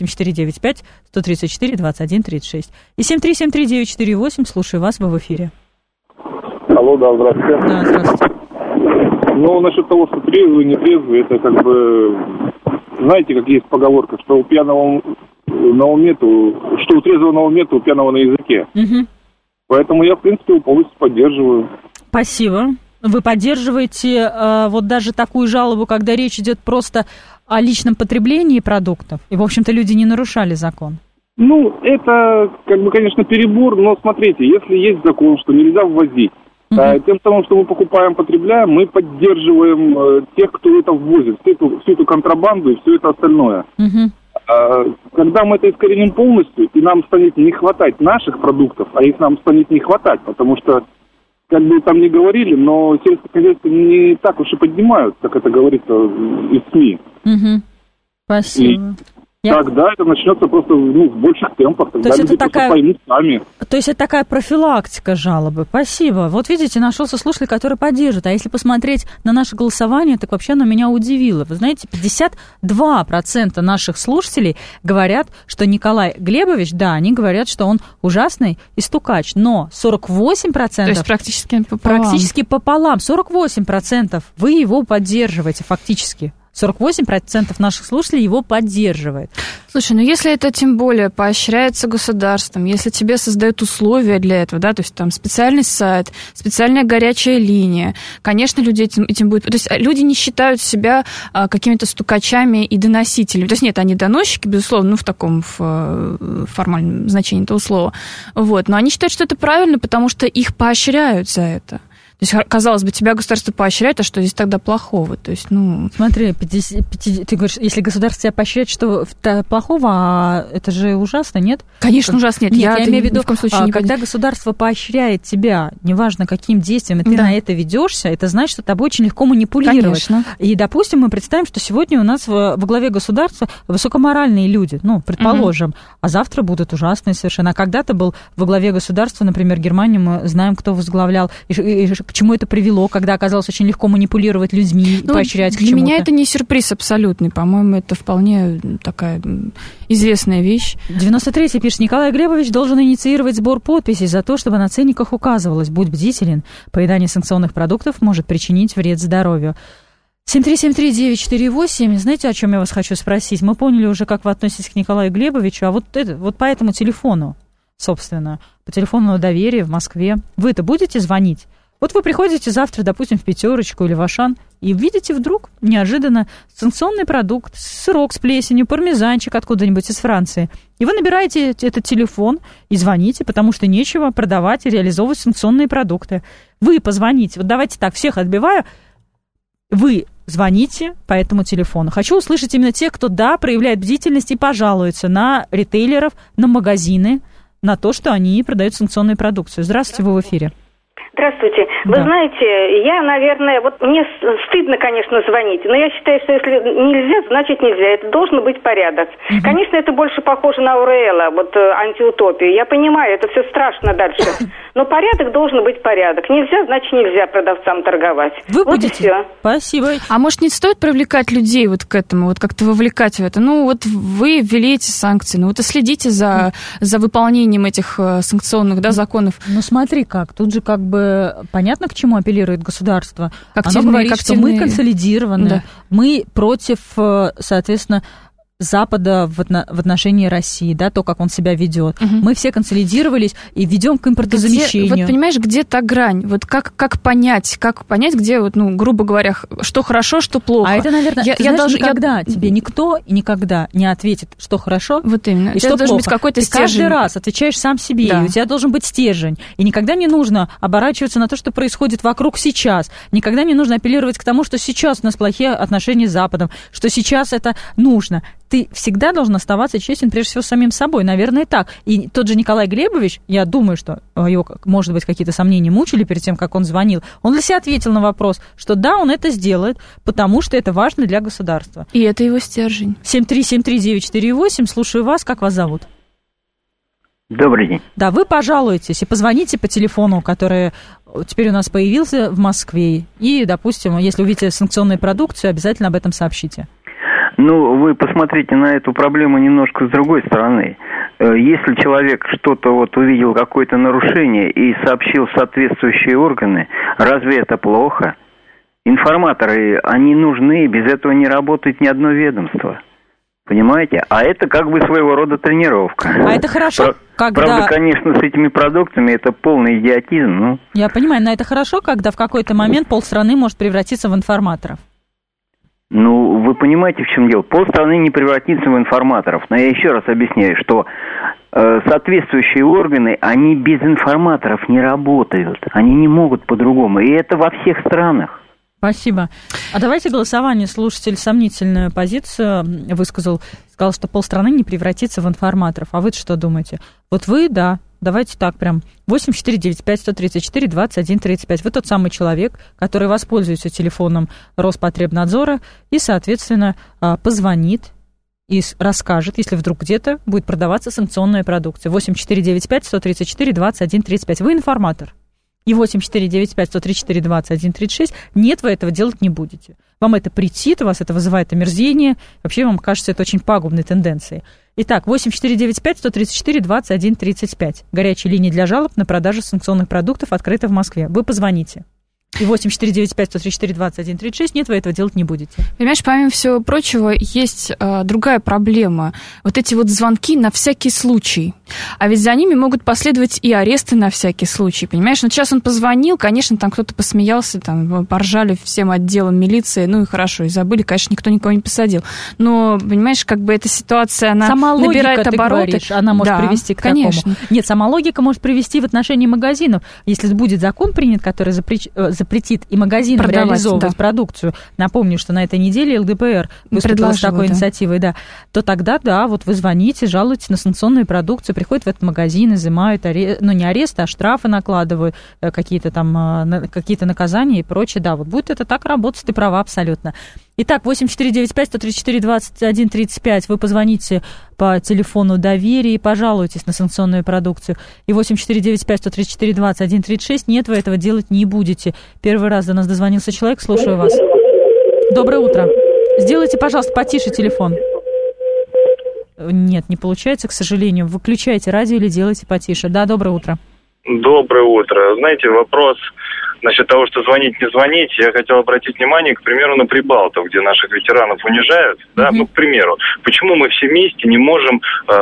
8495-134-21-36. И 7373948, слушаю вас, вы в эфире. Алло, да, здравствуйте. Да, здравствуйте. Ну, насчет того, что трезвый, нетрезвый, это как бы, знаете, как есть поговорка, что у пьяного на уме, что у трезвого на уме, то у пьяного на языке. Поэтому я, в принципе, его полностью поддерживаю. Спасибо. Вы поддерживаете вот даже такую жалобу, когда речь идет просто о личном потреблении продуктов, и, в общем-то, люди не нарушали закон? Ну, это, как бы, конечно, перебор, но смотрите, если есть закон, что нельзя ввозить, тем самым, что мы покупаем, потребляем, мы поддерживаем тех, кто это ввозит, всю эту контрабанду и все это остальное. Когда мы это искореним полностью, и нам станет не хватать наших продуктов, а их нам станет не хватать, потому что, как бы там ни говорили, но сельское хозяйство не так уж и поднимают, как это говорится из СМИ. Спасибо. Тогда это начнется просто в больших темпах. Тогда люди просто поймут сами. То есть это такая профилактика жалобы. Спасибо. Вот видите, нашелся слушатель, который поддержит. А если посмотреть на наше голосование, так вообще оно меня удивило. Вы знаете, 52% наших слушателей говорят, что Николай Глебович, да, они говорят, что он ужасный и стукач. Но 48%... То есть практически пополам. Практически пополам. 48% вы его поддерживаете фактически. 48% наших слушателей его поддерживает. Слушай, ну если это тем более поощряется государством, если тебе создают условия для этого, да, то есть там специальный сайт, специальная горячая линия, конечно, люди этим будут... То есть люди не считают себя какими-то стукачами и доносителями. То есть нет, они доносчики, безусловно, в таком формальном значении этого слова. Вот. Но они считают, что это правильно, потому что их поощряют за это. То есть, казалось бы, тебя государство поощряет, а что здесь тогда плохого? То есть, Смотри, ты говоришь, если государство тебя поощряет, что плохого, а это же ужасно, нет? Конечно, ужасно, нет. Я имею в виду, когда государство поощряет тебя, неважно каким действием, и ты на это ведешься, это значит, что тобой очень легко манипулировать. Конечно. И, допустим, мы представим, что сегодня у нас во главе государства высокоморальные люди, предположим, а завтра будут ужасные совершенно. А когда-то был во главе государства, например, Германию, мы знаем, кто возглавлял, и к чему это привело, когда оказалось очень легко манипулировать людьми, поощрять к чему-то. Для меня это не сюрприз абсолютный. По-моему, это вполне такая известная вещь. 93-й пишет: Николай Глебович должен инициировать сбор подписей за то, чтобы на ценниках указывалось: будь бдителен, поедание санкционных продуктов может причинить вред здоровью. 7373948. Знаете, о чем я вас хочу спросить? Мы поняли уже, как вы относитесь к Николаю Глебовичу, а вот по этому телефону, собственно, по телефону доверия в Москве, вы-то будете звонить? Вот вы приходите завтра, допустим, в «Пятерочку» или в «Ашан», и видите вдруг неожиданно санкционный продукт, сырок с плесенью, пармезанчик откуда-нибудь из Франции. И вы набираете этот телефон и звоните, потому что нечего продавать и реализовывать санкционные продукты. Вы позвоните. Вот давайте так, всех отбиваю. Вы звоните по этому телефону. Хочу услышать именно тех, кто, проявляет бдительность и пожалуется на ритейлеров, на магазины, на то, что они продают санкционную продукцию. Здравствуйте, вы в эфире. Здравствуйте. Вы знаете, я, наверное, мне стыдно, конечно, звонить, но я считаю, что если нельзя, значит нельзя. Это должен быть порядок. Конечно, это больше похоже на Оруэлла, антиутопию. Я понимаю, это все страшно дальше. Но порядок должен быть порядок. Нельзя, значит нельзя продавцам торговать. Вы будете? Спасибо. А может, не стоит привлекать людей к этому, как-то вовлекать в это? Вы ввели эти санкции, и следите за выполнением этих санкционных, законов. Смотри как, тут же понятно, к чему апеллирует государство. Оно говорит, что мы консолидированы, мы против, соответственно, Запада в отношении России, то, как он себя ведет. Мы все консолидировались и ведем к импортозамещению. Понимаешь, где та грань? Как понять, где, грубо говоря, что хорошо, что плохо? А это, наверное, никогда тебе никто и никогда не ответит, что хорошо именно. И что должен быть какой-то стержень. Ты каждый раз отвечаешь сам себе, и у тебя должен быть стержень. И никогда не нужно оборачиваться на то, что происходит вокруг сейчас. Никогда не нужно апеллировать к тому, что сейчас у нас плохие отношения с Западом, что сейчас это нужно. Ты всегда должен оставаться честен, прежде всего, с самим собой. Наверное, так. И тот же Николай Глебович, я думаю, что его, может быть, какие-то сомнения мучили перед тем, как он звонил, он для себя ответил на вопрос, что он это сделает, потому что это важно для государства. И это его стержень. 7373948, слушаю вас. Как вас зовут? Добрый день. Да, вы пожалуйтесь и позвоните по телефону, который теперь у нас появился в Москве. И, допустим, если увидите санкционную продукцию, обязательно об этом сообщите. Вы посмотрите на эту проблему немножко с другой стороны. Если человек что-то увидел, какое-то нарушение и сообщил в соответствующие органы, разве это плохо? Информаторы, они нужны, без этого не работает ни одно ведомство. Понимаете? А это своего рода тренировка. А это хорошо, Правда, конечно, с этими продуктами это полный идиотизм. Я понимаю, но это хорошо, когда в какой-то момент полстраны может превратиться в информаторов. Вы понимаете, в чем дело? Полстраны не превратится в информаторов. Но я еще раз объясняю, что соответствующие органы, они без информаторов не работают. Они не могут по-другому. И это во всех странах. Спасибо. А давайте голосование. Слушатель сомнительную позицию высказал. Сказал, что полстраны не превратится в информаторов. А вы что думаете? Вы, да. Давайте так прям. 8495-134-21-35. Вы тот самый человек, который воспользуется телефоном Роспотребнадзора и, соответственно, позвонит и расскажет, если вдруг где-то будет продаваться санкционная продукция. 8495-134-21-35. Вы информатор. И 8495-134-21-36. Нет, вы этого делать не будете. Вам это претит, у вас это вызывает омерзение. Вообще, вам кажется, это очень пагубной тенденцией. Итак, 8495-134-21-35. Горячая линия для жалоб на продажу санкционных продуктов открыта в Москве. Вы позвоните. И 8495-134-21-36. Нет, вы этого делать не будете. Понимаешь, помимо всего прочего, есть другая проблема. Эти звонки на всякий случай. А ведь за ними могут последовать и аресты на всякий случай, понимаешь? Вот сейчас он позвонил, конечно, там кто-то посмеялся, там поржали всем отделом милиции, ну и хорошо, и забыли, конечно, никто никого не посадил. Но, понимаешь, как бы эта ситуация, она сама набирает логика, обороты. Ты говоришь, она может привести к такому. Нет, сама логика может привести в отношении магазинов. Если будет закон принят, который запретит и магазинам реализовывать продукцию, напомню, что на этой неделе ЛДПР выступила с такой инициативой, то тогда, вот вы звоните, жалуетесь на санкционную продукцию, приходят в этот магазин, изымают, не аресты, а штрафы накладывают, какие-то наказания и прочее. Да, вот будет это так работать, ты права абсолютно. Итак, 8495-134-21-35, вы позвоните по телефону доверия и пожалуйтесь на санкционную продукцию. И 8495-134-21-36, нет, вы этого делать не будете. Первый раз до нас дозвонился человек, слушаю вас. Доброе утро. Сделайте, пожалуйста, потише телефон. Нет, не получается, к сожалению. Выключайте радио или делайте потише. Да, доброе утро. Доброе утро. Знаете, вопрос насчет того, что звонить, не звонить, я хотел обратить внимание, к примеру, на Прибалтов, где наших ветеранов унижают, да, к примеру. Почему мы все вместе не можем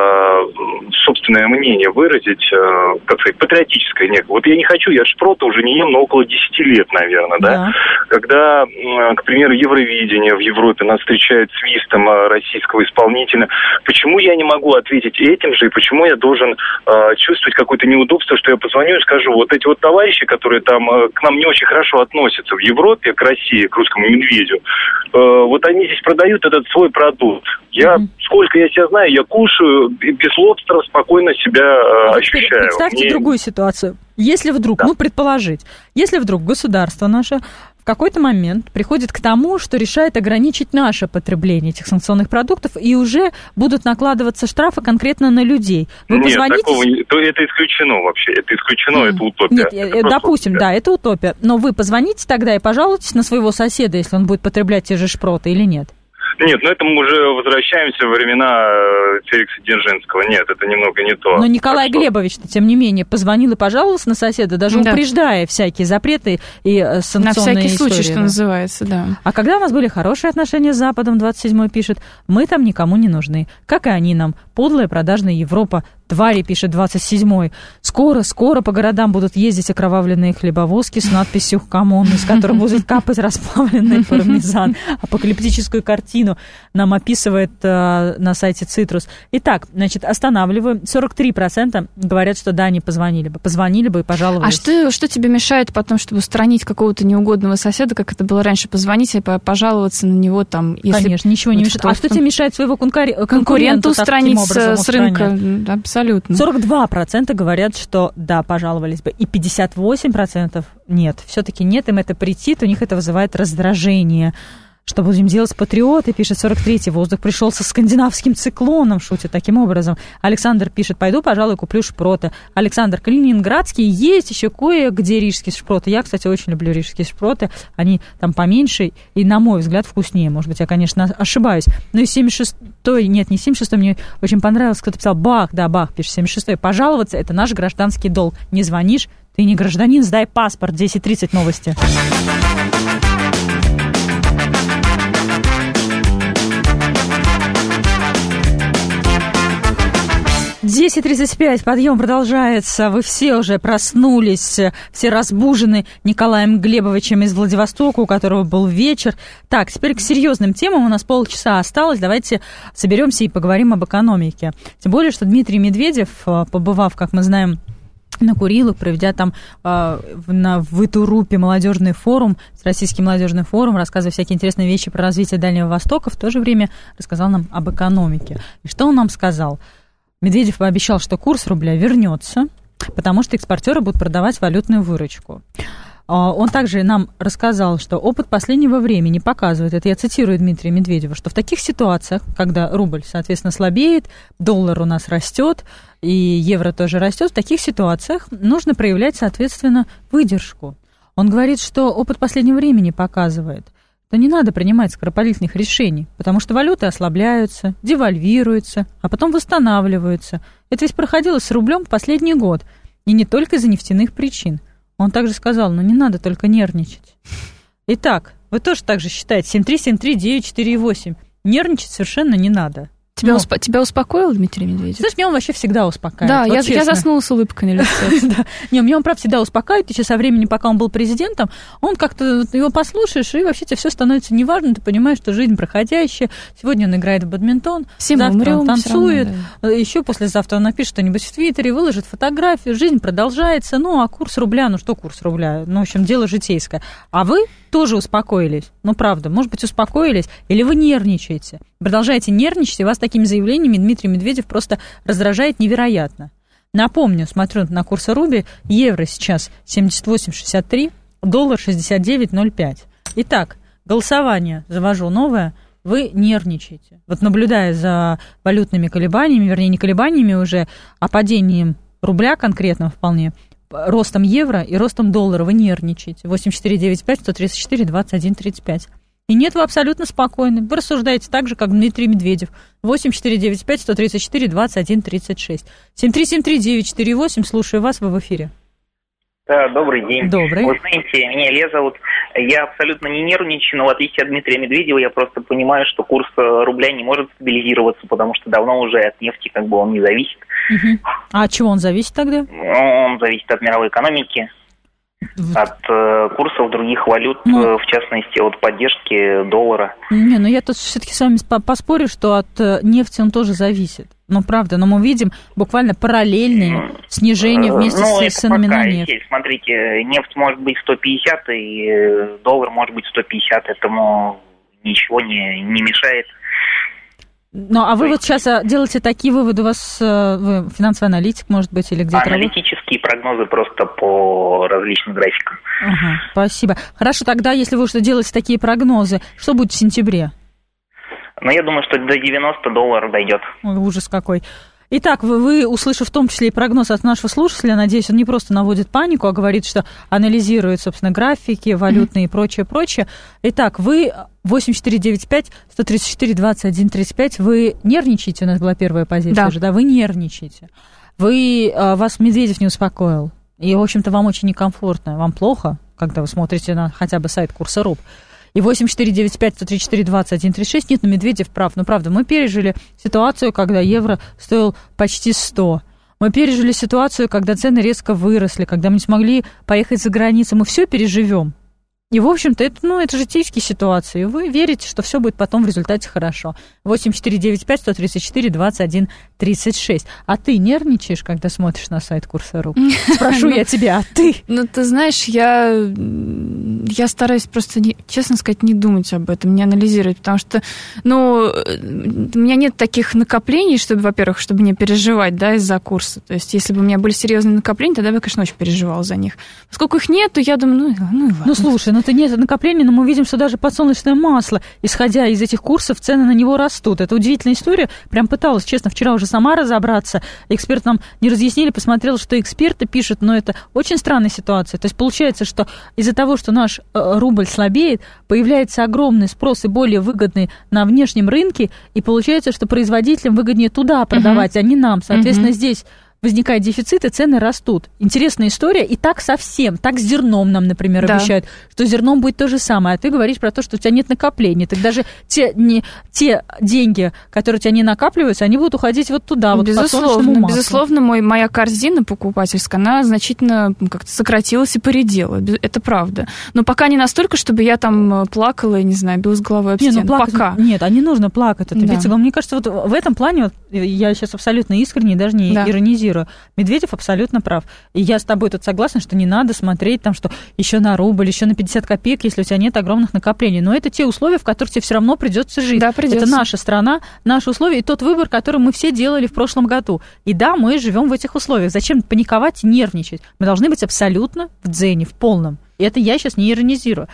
собственное мнение выразить, как сказать, патриотическое некое. Вот я не хочу, я шпрота уже не ем, но около 10 лет, наверное, да. Когда, к примеру, Евровидение в Европе нас встречает свистом российского исполнителя, почему я не могу ответить этим же, и почему я должен чувствовать какое-то неудобство, что я позвоню и скажу, вот эти вот товарищи, которые там к нам не очень хорошо относятся в Европе, к России, к русскому медведю, вот они здесь продают этот свой продукт. Сколько я себя знаю, я кушаю, без лобстера спокойно себя ощущаю. Представьте другую ситуацию. Если вдруг, предположить, если вдруг государство наше в какой-то момент приходит к тому, что решает ограничить наше потребление этих санкционных продуктов, и уже будут накладываться штрафы конкретно на людей. Вы позвоните... такого это исключено вообще. Это исключено, это утопия. Нет, допустим, да, это утопия. Но вы позвоните тогда и пожалуйтесь на своего соседа, если он будет потреблять те же шпроты или нет. Нет, это мы уже возвращаемся в времена Феликса Дзержинского. Нет, это немного не то. Но Николай Глебович-то, тем не менее, позвонил и пожаловался на соседа, даже упреждая всякие запреты и санкционные истории. На всякий случай, что называется, да. А когда у нас были хорошие отношения с Западом, 27-й пишет, мы там никому не нужны, как и они нам. Подлая продажная Европа. Твари, пишет 27-й. Скоро по городам будут ездить окровавленные хлебовозки с надписью «Камон», из которых будут капать расплавленный пармезан. Апокалиптическую картину нам описывает на сайте «Цитрус». Итак, останавливаю. 43% говорят, что да, они позвонили бы и пожаловались. А что тебе мешает потом, чтобы устранить какого-то неугодного соседа, как это было раньше, позвонить и пожаловаться на него там? Конечно, ничего не мешает. А что тебе мешает своего конкурента устранить с рынка? Абсолютно. 42% говорят, что да, пожаловались бы, и 58% нет. Все-таки нет, им это претит, у них это вызывает раздражение. Что будем делать, патриоты, пишет 43-й. Воздух пришел со скандинавским циклоном, шутит таким образом. Александр пишет, пойду, пожалуй, куплю шпроты. Александр, калининградские, есть еще кое-где рижские шпроты. Я, кстати, очень люблю рижские шпроты. Они там поменьше и, на мой взгляд, вкуснее. Может быть, я, конечно, ошибаюсь. Но и 76-й, нет, не 76-й, мне очень понравилось, кто-то писал, Бах, пишет 76-й. Пожаловаться, это наш гражданский долг. Не звонишь, ты не гражданин, сдай паспорт. 10:30 новости. 10:35, подъем продолжается, вы все уже проснулись, все разбужены Николаем Глебовичем из Владивостока, у которого был вечер. Так, теперь к серьезным темам, у нас полчаса осталось, давайте соберемся и поговорим об экономике. Тем более, что Дмитрий Медведев, побывав, как мы знаем, на Курилах, проведя там в Итурупе молодежный форум, Российский молодежный форум, рассказывая всякие интересные вещи про развитие Дальнего Востока, в то же время рассказал нам об экономике. И что он нам сказал? Медведев пообещал, что курс рубля вернется, потому что экспортеры будут продавать валютную выручку. Он также нам рассказал, что опыт последнего времени показывает, это я цитирую Дмитрия Медведева, что в таких ситуациях, когда рубль, соответственно, слабеет, доллар у нас растет, и евро тоже растет, в таких ситуациях нужно проявлять, соответственно, выдержку. Он говорит, что опыт последнего времени показывает, то не надо принимать скоропалительных решений, потому что валюты ослабляются, девальвируются, а потом восстанавливаются. Это ведь проходило с рублем в последний год, и не только из-за нефтяных причин. Он также сказал, не надо только нервничать. Итак, вы тоже так же считаете, 7373948. Нервничать совершенно не надо. Тебя успокоил Дмитрий Медведев? Знаешь, меня он вообще всегда успокаивает. Да, вот я заснула с улыбкой на лице. Не, меня он, правда, всегда успокаивает. Еще со времени, пока он был президентом, он как-то его послушаешь, и вообще тебе все становится неважно. Ты понимаешь, что жизнь проходящая. Сегодня он играет в бадминтон, завтра он танцует, еще послезавтра он напишет что-нибудь в Твиттере, выложит фотографию, жизнь продолжается. Ну, а курс рубля, ну что курс рубля? Ну, в общем, дело житейское. А вы тоже успокоились. Ну, правда, может быть, успокоились, или вы нервничаете. Продолжаете нервничать, и вас такими заявлениями Дмитрий Медведев просто раздражает невероятно. Напомню, смотрю на курс рубля, евро сейчас 78,63, доллар 69,05. Итак, голосование завожу новое, вы нервничаете. Вот наблюдая за валютными колебаниями, вернее, не колебаниями уже, а падением рубля конкретно вполне, ростом евро и ростом доллара, вы нервничаете. 8495 134 21 35. И нет, вы абсолютно спокойны. Вы рассуждаете так же, как Дмитрий Медведев. 8495 134 21 36. 7373948, слушаю вас, вы в эфире. Да, добрый день. Добрый. Вы знаете, меня Илья зовут. Я абсолютно не нервничаю, но в отличие от Дмитрия Медведева, я просто понимаю, что курс рубля не может стабилизироваться, потому что давно уже от нефти как бы он не зависит. Угу. А от чего он зависит тогда? Он зависит от мировой экономики, от курсов других валют, в частности, от поддержки доллара. Не, ну я тут все-таки с вами поспорю, что от нефти он тоже зависит. Ну, правда, но мы видим буквально параллельные снижения вместе с ценами на нефть. Смотрите, нефть может быть 150, и доллар может быть 150, этому ничего не мешает. Ну, а вы вот сейчас делаете такие выводы, у вас вы финансовый аналитик, может быть, или где-то? Аналитические прогнозы просто по различным графикам. Ага, спасибо. Хорошо, тогда, если вы уже делаете такие прогнозы, что будет в сентябре? Ну, я думаю, что до $90 дойдет. Ой, ужас какой. Итак, вы, услышав в том числе и прогноз от нашего слушателя, надеюсь, он не просто наводит панику, а говорит, что анализирует, собственно, графики валютные и прочее. Итак, вы 8495-134-21-35, вы нервничаете? У нас была первая позиция же, да? Вы нервничаете. Вас Медведев не успокоил. И, в общем-то, вам очень некомфортно. Вам плохо, когда вы смотрите на хотя бы сайт курса РУБ. И 8495-134-21-36. Нет, ну Медведев прав. Ну, правда, мы пережили ситуацию, когда евро стоил почти 100. Мы пережили ситуацию, когда цены резко выросли, когда мы не смогли поехать за границу. Мы все переживем. И, в общем-то, это житейские ситуации. Вы верите, что все будет потом в результате хорошо. 8495-134-21-36. А ты нервничаешь, когда смотришь на сайт Курса.ру? Спрошу я тебя, а ты? Ну, ты знаешь, я стараюсь просто, честно сказать, не думать об этом, не анализировать, потому что, у меня нет таких накоплений, чтобы, во-первых, чтобы не переживать, да, из-за курса. То есть, если бы у меня были серьезные накопления, тогда бы я, конечно, очень переживала за них. Поскольку их нет, то я думаю, ну и ладно. Ну, слушай, это нет накоплений, но мы видим, что даже подсолнечное масло, исходя из этих курсов, цены на него растут. Это удивительная история. Прям пыталась, честно, вчера уже сама разобраться. Эксперты нам не разъяснили, посмотрела, что эксперты пишут, но это очень странная ситуация. То есть получается, что из-за того, что наш рубль слабеет, появляется огромный спрос и более выгодный на внешнем рынке, и получается, что производителям выгоднее туда продавать, а не нам. Соответственно, здесь возникает дефицит, и цены растут. Интересная история. И так совсем. Так с зерном нам, например, обещают, что с зерном будет то же самое. А ты говоришь про то, что у тебя нет накоплений. Так даже те деньги, которые у тебя не накапливаются, они будут уходить вот туда, вот по подсолнечному маслу. Безусловно, моя корзина покупательская, она значительно как-то сократилась и поредела. Это правда. Но пока не настолько, чтобы я там плакала, не знаю, билась головой об стену. Пока. Нет, а не нужно плакать. Это мне кажется, вот в этом плане, я сейчас абсолютно искренне, даже не иронизирую. Медведев абсолютно прав. И я с тобой тут согласна, что не надо смотреть там, что еще на рубль, еще на 50 копеек, если у тебя нет огромных накоплений. Но это те условия, в которых тебе все равно придется жить. Да, придется. Это наша страна, наши условия и тот выбор, который мы все делали в прошлом году. И да, мы живем в этих условиях. Зачем паниковать и нервничать? Мы должны быть абсолютно в дзене, в полном. И это я сейчас не иронизирую.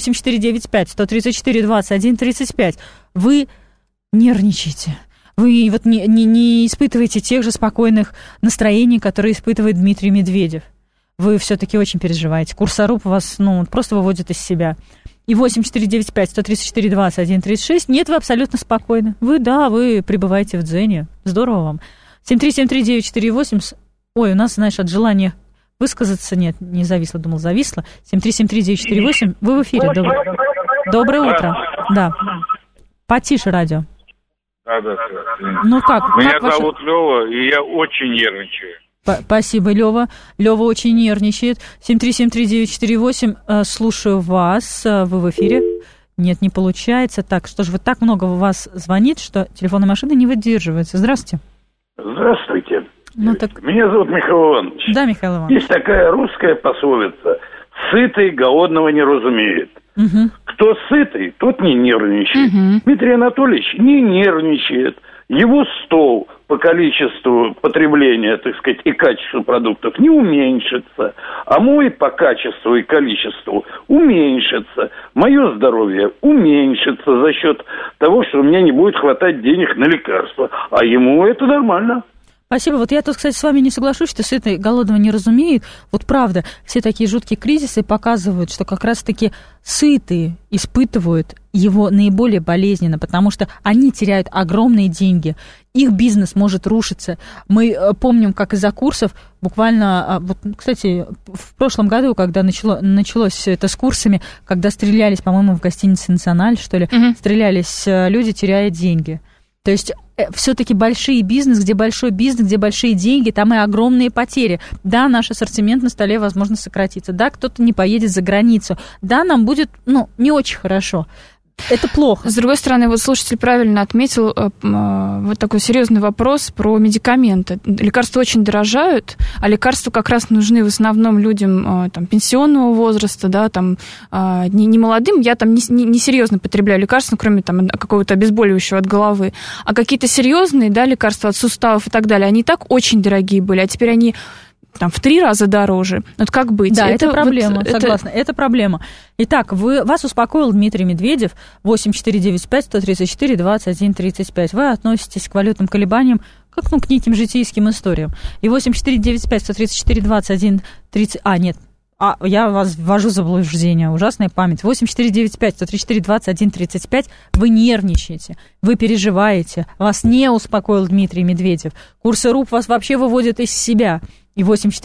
8495-134-21-35. Вы нервничаете. Вы вот не испытываете тех же спокойных настроений, которые испытывает Дмитрий Медведев. Вы все-таки очень переживаете. Курс.ру вас просто выводит из себя. И 8495-134-21-36. Нет, вы абсолютно спокойны. Вы пребываете в дзене. Здорово вам. 7373948. Ой, у нас, знаешь, от желания высказаться нет, не зависло, думал, зависло. 7373948. Вы в эфире. Доброе утро. Да. Потише радио. Да. Ну как? Меня зовут Лёва, и я очень нервничаю. Спасибо, Лёва. Лёва очень нервничает. 7373948, слушаю вас. Вы в эфире? Нет, не получается. Так, что же, вот так много у вас звонит, что телефонная машина не выдерживается. Здравствуйте. Здравствуйте. Ну, так... Меня зовут Михаил Иванович. Да, Михаил Иванович. Есть такая русская пословица: сытый голодного не разумеет. Угу. Кто сытый, тот не нервничает. Угу. Дмитрий Анатольевич не нервничает. Его стол по количеству потребления, так сказать, и качеству продуктов не уменьшится, а мой по качеству и количеству уменьшится. Мое здоровье уменьшится за счет того, что у меня не будет хватать денег на лекарства. А ему это нормально. Спасибо. Вот я тут, кстати, с вами не соглашусь, что сытый голодного не разумеет. Вот правда, все такие жуткие кризисы показывают, что как раз-таки сытые испытывают его наиболее болезненно, потому что они теряют огромные деньги, их бизнес может рушиться. Мы помним, как из-за курсов буквально, вот, кстати, в прошлом году, когда началось все это с курсами, когда стрелялись, по-моему, в гостинице «Националь», что ли, стрелялись люди, теряя деньги. То есть все-таки большой бизнес, где большие деньги, там и огромные потери. Да, наш ассортимент на столе, возможно, сократится. Да, кто-то не поедет за границу. Да, нам будет, не очень хорошо. Это плохо. С другой стороны, вот слушатель правильно отметил вот такой серьезный вопрос про медикаменты. Лекарства очень дорожают, а лекарства как раз нужны в основном людям там, пенсионного возраста, да, там, не молодым. Я там не серьезно потребляю лекарства, кроме там, какого-то обезболивающего от головы. А какие-то серьезные, да, лекарства от суставов и так далее, они и так очень дорогие были, а теперь они там в 3 раза дороже. Вот как быть? Да, это проблема, согласна, это проблема. Итак, вас успокоил Дмитрий Медведев, 8495-134-21-35. Вы относитесь к валютным колебаниям как, к неким житейским историям. И 8495-134-21-30... я вас ввожу в заблуждение, ужасная память. 8495-134-21-35, вы нервничаете, вы переживаете, вас не успокоил Дмитрий Медведев. Курсы РУП вас вообще выводят из себя. И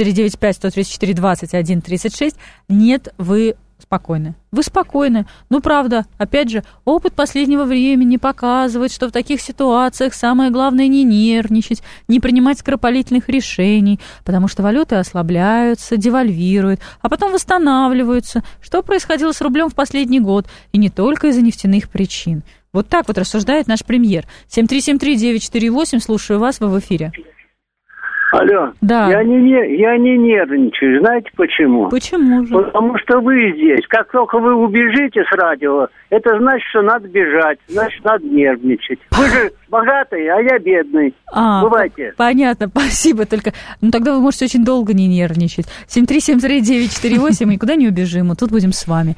8495-134-21-36, нет, вы спокойны. Вы спокойны. Ну, правда, опять же, опыт последнего времени показывает, что в таких ситуациях самое главное не нервничать, не принимать скоропалительных решений, потому что валюты ослабляются, девальвируют, а потом восстанавливаются. Что происходило с рублем в последний год? И не только из-за нефтяных причин. Вот так вот рассуждает наш премьер. 7373948, слушаю вас, вы в эфире. Алло, да. Я не нервничаю. Знаете почему? Почему же? Потому что вы здесь. Как только вы убежите с радио, это значит, что надо бежать, значит, надо нервничать. Вы же богатый, а я бедный. Бывайте. Понятно, спасибо. Только, тогда вы можете очень долго не нервничать. 7373948, никуда не убежим, мы тут будем с вами.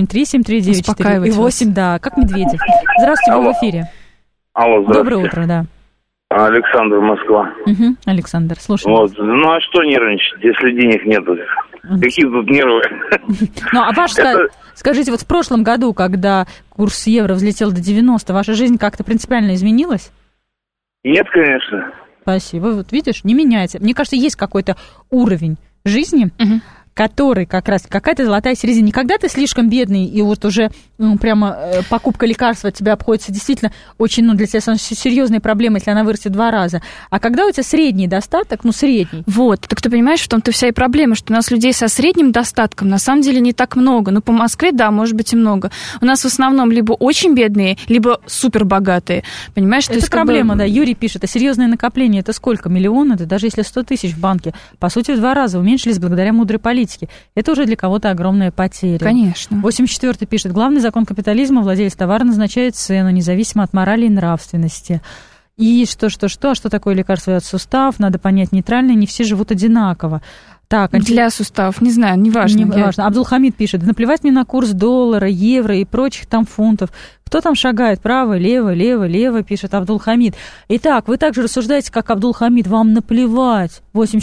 7373948, да, как Медведев. Здравствуйте, вы в эфире. Алло, здравствуйте. Доброе утро, да. Александр, Москва. Угу, Александр, слушай. Вот. Ну, а что нервничать, если денег нету? Какие тут нервы? Ну, а скажите, вот в прошлом году, когда курс евро взлетел до 90, ваша жизнь как-то принципиально изменилась? Нет, конечно. Спасибо. Вот видишь, не меняется. Мне кажется, есть какой-то уровень жизни, который как раз какая-то золотая середина. Не когда ты слишком бедный, и вот уже прямо покупка лекарства от тебя обходится действительно очень, для тебя серьезной проблемой, если она вырастет в 2 раза. А когда у тебя средний достаток, средний. Вот, так ты понимаешь, в том-то вся и проблема, что у нас людей со средним достатком на самом деле не так много. По Москве, да, может быть и много. У нас в основном либо очень бедные, либо супер богатые. Понимаешь? Это проблема, да. Юрий пишет, а серьезное накопление это сколько? Миллион? Это даже если 100 тысяч в банке. По сути, в 2 раза уменьшились благодаря мудрой политике. Это уже для кого-то огромная потеря. Конечно. 84-й пишет, главный закон капитализма, владелец товара назначает цену, независимо от морали и нравственности. И что такое лекарство от суставов, надо понять нейтрально, не все живут одинаково. Так, для суставов, не знаю, неважно. Неважно. Абдулхамид пишет, наплевать мне на курс доллара, евро и прочих там фунтов. Кто там шагает? Право, лево, пишет Абдулхамид. Итак, вы также рассуждаете, как Абдулхамид, вам наплевать.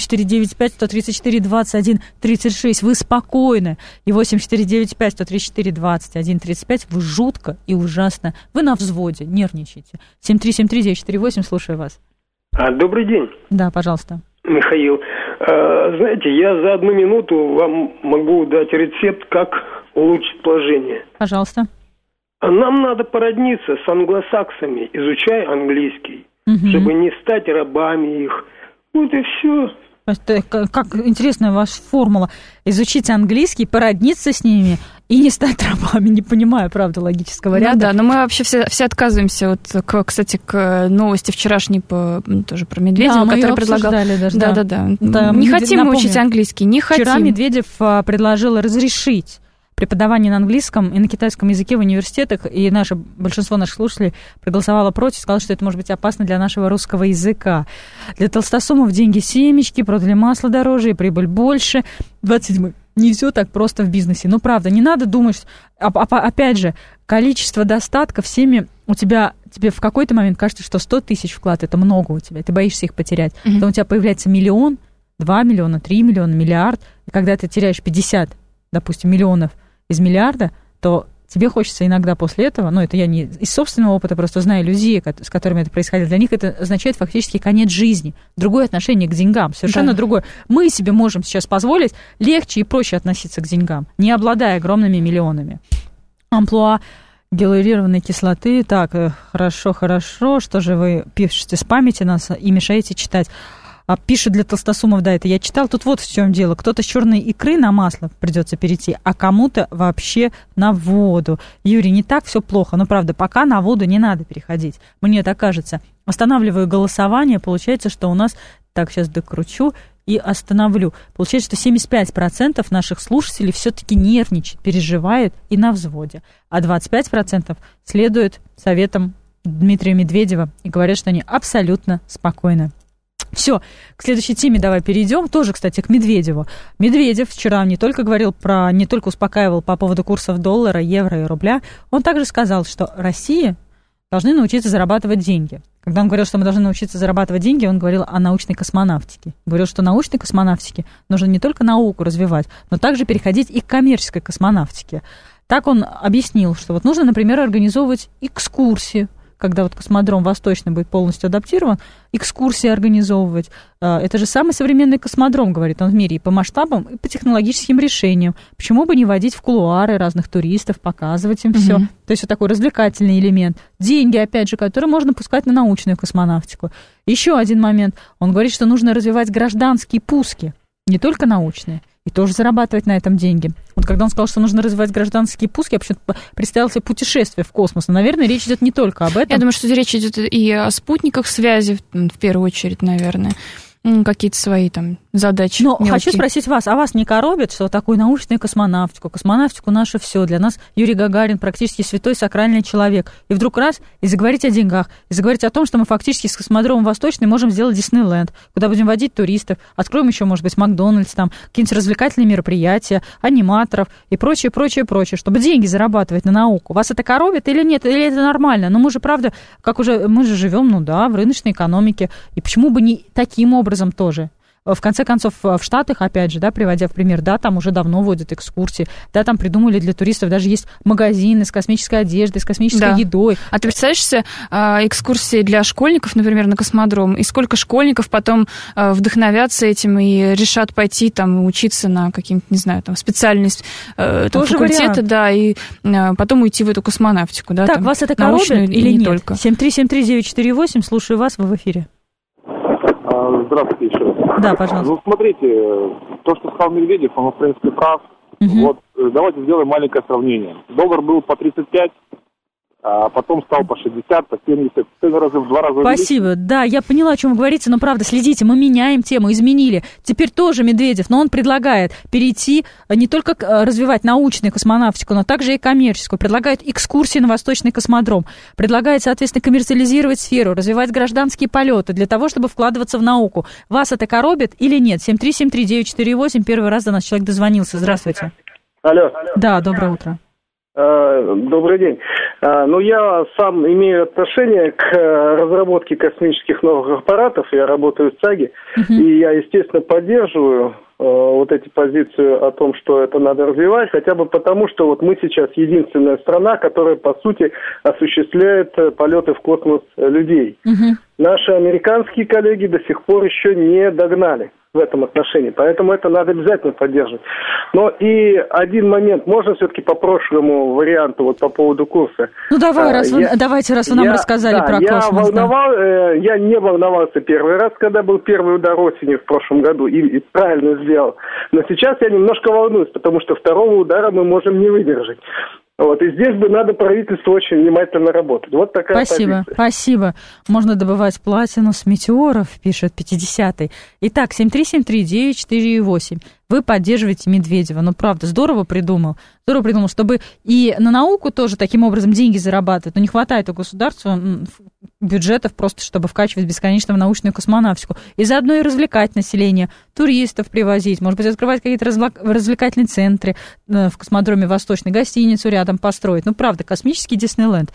8495-134-21-36, вы спокойны. И 8495-134-21-35, вы жутко и ужасно. Вы на взводе, нервничаете. 7373948, слушаю вас. Добрый день. Да, пожалуйста. Михаил, знаете, я за 1 минуту вам могу дать рецепт, как улучшить положение. Пожалуйста. Нам надо породниться с англосаксами, изучай английский, чтобы не стать рабами их. Вот и все. Как интересная ваша формула. Изучить английский, породниться с ними и не стать рабами. Не понимаю, правда, логического ряда. Да, но мы вообще все отказываемся. Вот, кстати, к новости вчерашней тоже про Медведева, который предлагал. Даже, да. Не хотим мы учить английский, не хотим. Вчера Медведев предложил разрешить преподавание на английском и на китайском языке в университетах, и большинство наших слушателей проголосовало против, сказало, что это может быть опасно для нашего русского языка. Для толстосумов деньги семечки, продали масло дороже и прибыль больше. 27-й. Не все так просто в бизнесе. Ну, правда, не надо думать, опять же, количество достатков всеми тебе в какой-то момент кажется, что 100 тысяч вклад – это много у тебя, ты боишься их потерять. Потом у тебя появляется 1 миллион, 2 миллиона, 3 миллиона, миллиард, и когда ты теряешь 50, допустим, миллионов из миллиарда, то тебе хочется иногда после этого, это я не из собственного опыта, просто знаю людей, с которыми это происходило, для них это означает фактически конец жизни, другое отношение к деньгам, совершенно другое. Мы себе можем сейчас позволить легче и проще относиться к деньгам, не обладая огромными миллионами. Амплуа гиалуронированной кислоты. Так, хорошо, что же вы пишете, спамите нас и мешаете читать. Пишет для толстосумов, да, это я читал. Тут вот в чем дело. Кто-то с черной икры на масло придется перейти, а кому-то вообще на воду. Юрий, не так все плохо, но правда, пока на воду не надо переходить. Мне так кажется. Останавливаю голосование, получается, что у нас... Так, сейчас докручу и остановлю. Получается, что 75% наших слушателей все-таки нервничает, переживает и на взводе. А 25% следуют советам Дмитрия Медведева и говорят, что они абсолютно спокойны. Все, к следующей теме давай перейдем. Тоже, кстати, к Медведеву. Медведев вчера не только успокаивал по поводу курсов доллара, евро и рубля, он также сказал, что Россия должны научиться зарабатывать деньги. Когда он говорил, что мы должны научиться зарабатывать деньги, он говорил о научной космонавтике. Говорил, что научной космонавтике нужно не только науку развивать, но также переходить и к коммерческой космонавтике. Так он объяснил, что вот нужно, например, организовывать экскурсии, когда вот космодром Восточный будет полностью адаптирован, экскурсии организовывать. Это же самый современный космодром, говорит он, в мире и по масштабам, и по технологическим решениям. Почему бы не водить в кулуары разных туристов, показывать им все? То есть вот такой развлекательный элемент. Деньги, опять же, которые можно пускать на научную космонавтику. Еще один момент. Он говорит, что нужно развивать гражданские пуски, не только научные, и тоже зарабатывать на этом деньги. Вот когда он сказал, что нужно развивать гражданские пуски, я почему-то представил себе путешествие в космос. Но, наверное, речь идет не только об этом. Я думаю, что речь идет и о спутниках связи, в первую очередь, наверное. Какие-то свои там задачи. Но мелкие. Хочу спросить вас, а вас не коробит, что такую научную космонавтику наше все, для нас Юрий Гагарин практически святой сакральный человек, и вдруг раз, и заговорить о деньгах, и заговорить о том, что мы фактически с космодромом Восточный можем сделать Диснейленд, куда будем водить туристов, откроем еще, может быть, Макдональдс, там, какие-нибудь развлекательные мероприятия, аниматоров и прочее, чтобы деньги зарабатывать на науку. Вас это коробит или нет, или это нормально? Но мы же, правда, мы же живем, в рыночной экономике, и почему бы не таким образом тоже? В конце концов, в Штатах, опять же, приводя в пример, там уже давно вводят экскурсии, там придумали для туристов, даже есть магазины с космической одеждой, с космической едой. А ты представляешь себе экскурсии для школьников, например, на космодром, и сколько школьников потом вдохновятся этим и решат пойти учиться на какие-нибудь, не знаю, специальность факультета, и потом уйти в эту космонавтику, Так, вас это коробит или нет? Только. 7373948, слушаю вас, вы в эфире. Здравствуйте еще раз. Да, пожалуйста. Смотрите, то, что сказал Медведев, он, в принципе, прав. Вот, давайте сделаем маленькое сравнение. Доллар был по 35, а потом стал по 60, по 70, в 2 раза. Спасибо, да, я поняла, о чем вы говорите, но, правда, следите, мы меняем тему, изменили. Теперь тоже Медведев, но он предлагает перейти не только развивать научную космонавтику, но также и коммерческую. Предлагает экскурсии на Восточный космодром. Предлагает, соответственно, коммерциализировать сферу, развивать гражданские полеты для того, чтобы вкладываться в науку. Вас это коробит или нет? 7373948, первый раз до нас человек дозвонился. Здравствуйте. Алло. Да, доброе утро. Добрый день. Я сам имею отношение к разработке космических новых аппаратов. Я работаю в ЦАГе, и я, естественно, поддерживаю вот эти позиции о том, что это надо развивать, хотя бы потому, что вот мы сейчас единственная страна, которая, по сути, осуществляет полеты в космос людей. Наши американские коллеги до сих пор еще не догнали. в этом отношении. Поэтому это надо обязательно поддерживать. Но и один момент, можно все-таки по прошлому варианту, вот по поводу курса. Ну, давайте, раз вы нам рассказали про космос. Я не волновался первый раз, когда был первый удар осенью в прошлом году, и правильно сделал. Но сейчас я немножко волнуюсь, потому что второго удара мы можем не выдержать. Вот, и здесь бы надо правительству очень внимательно работать. Вот такая позиция. Спасибо. Можно добывать платину с метеоров, пишет 50-й. Итак, 7373948. Вы поддерживаете Медведева. Ну, правда, здорово придумал, чтобы и на науку тоже таким образом деньги зарабатывать. Но не хватает у государства бюджетов просто, чтобы вкачивать бесконечно в научную космонавтику. И заодно и развлекать население, туристов привозить, может быть, открывать какие-то развлекательные центры в космодроме Восточной, гостиницу рядом построить. Ну, правда, космический Диснейленд.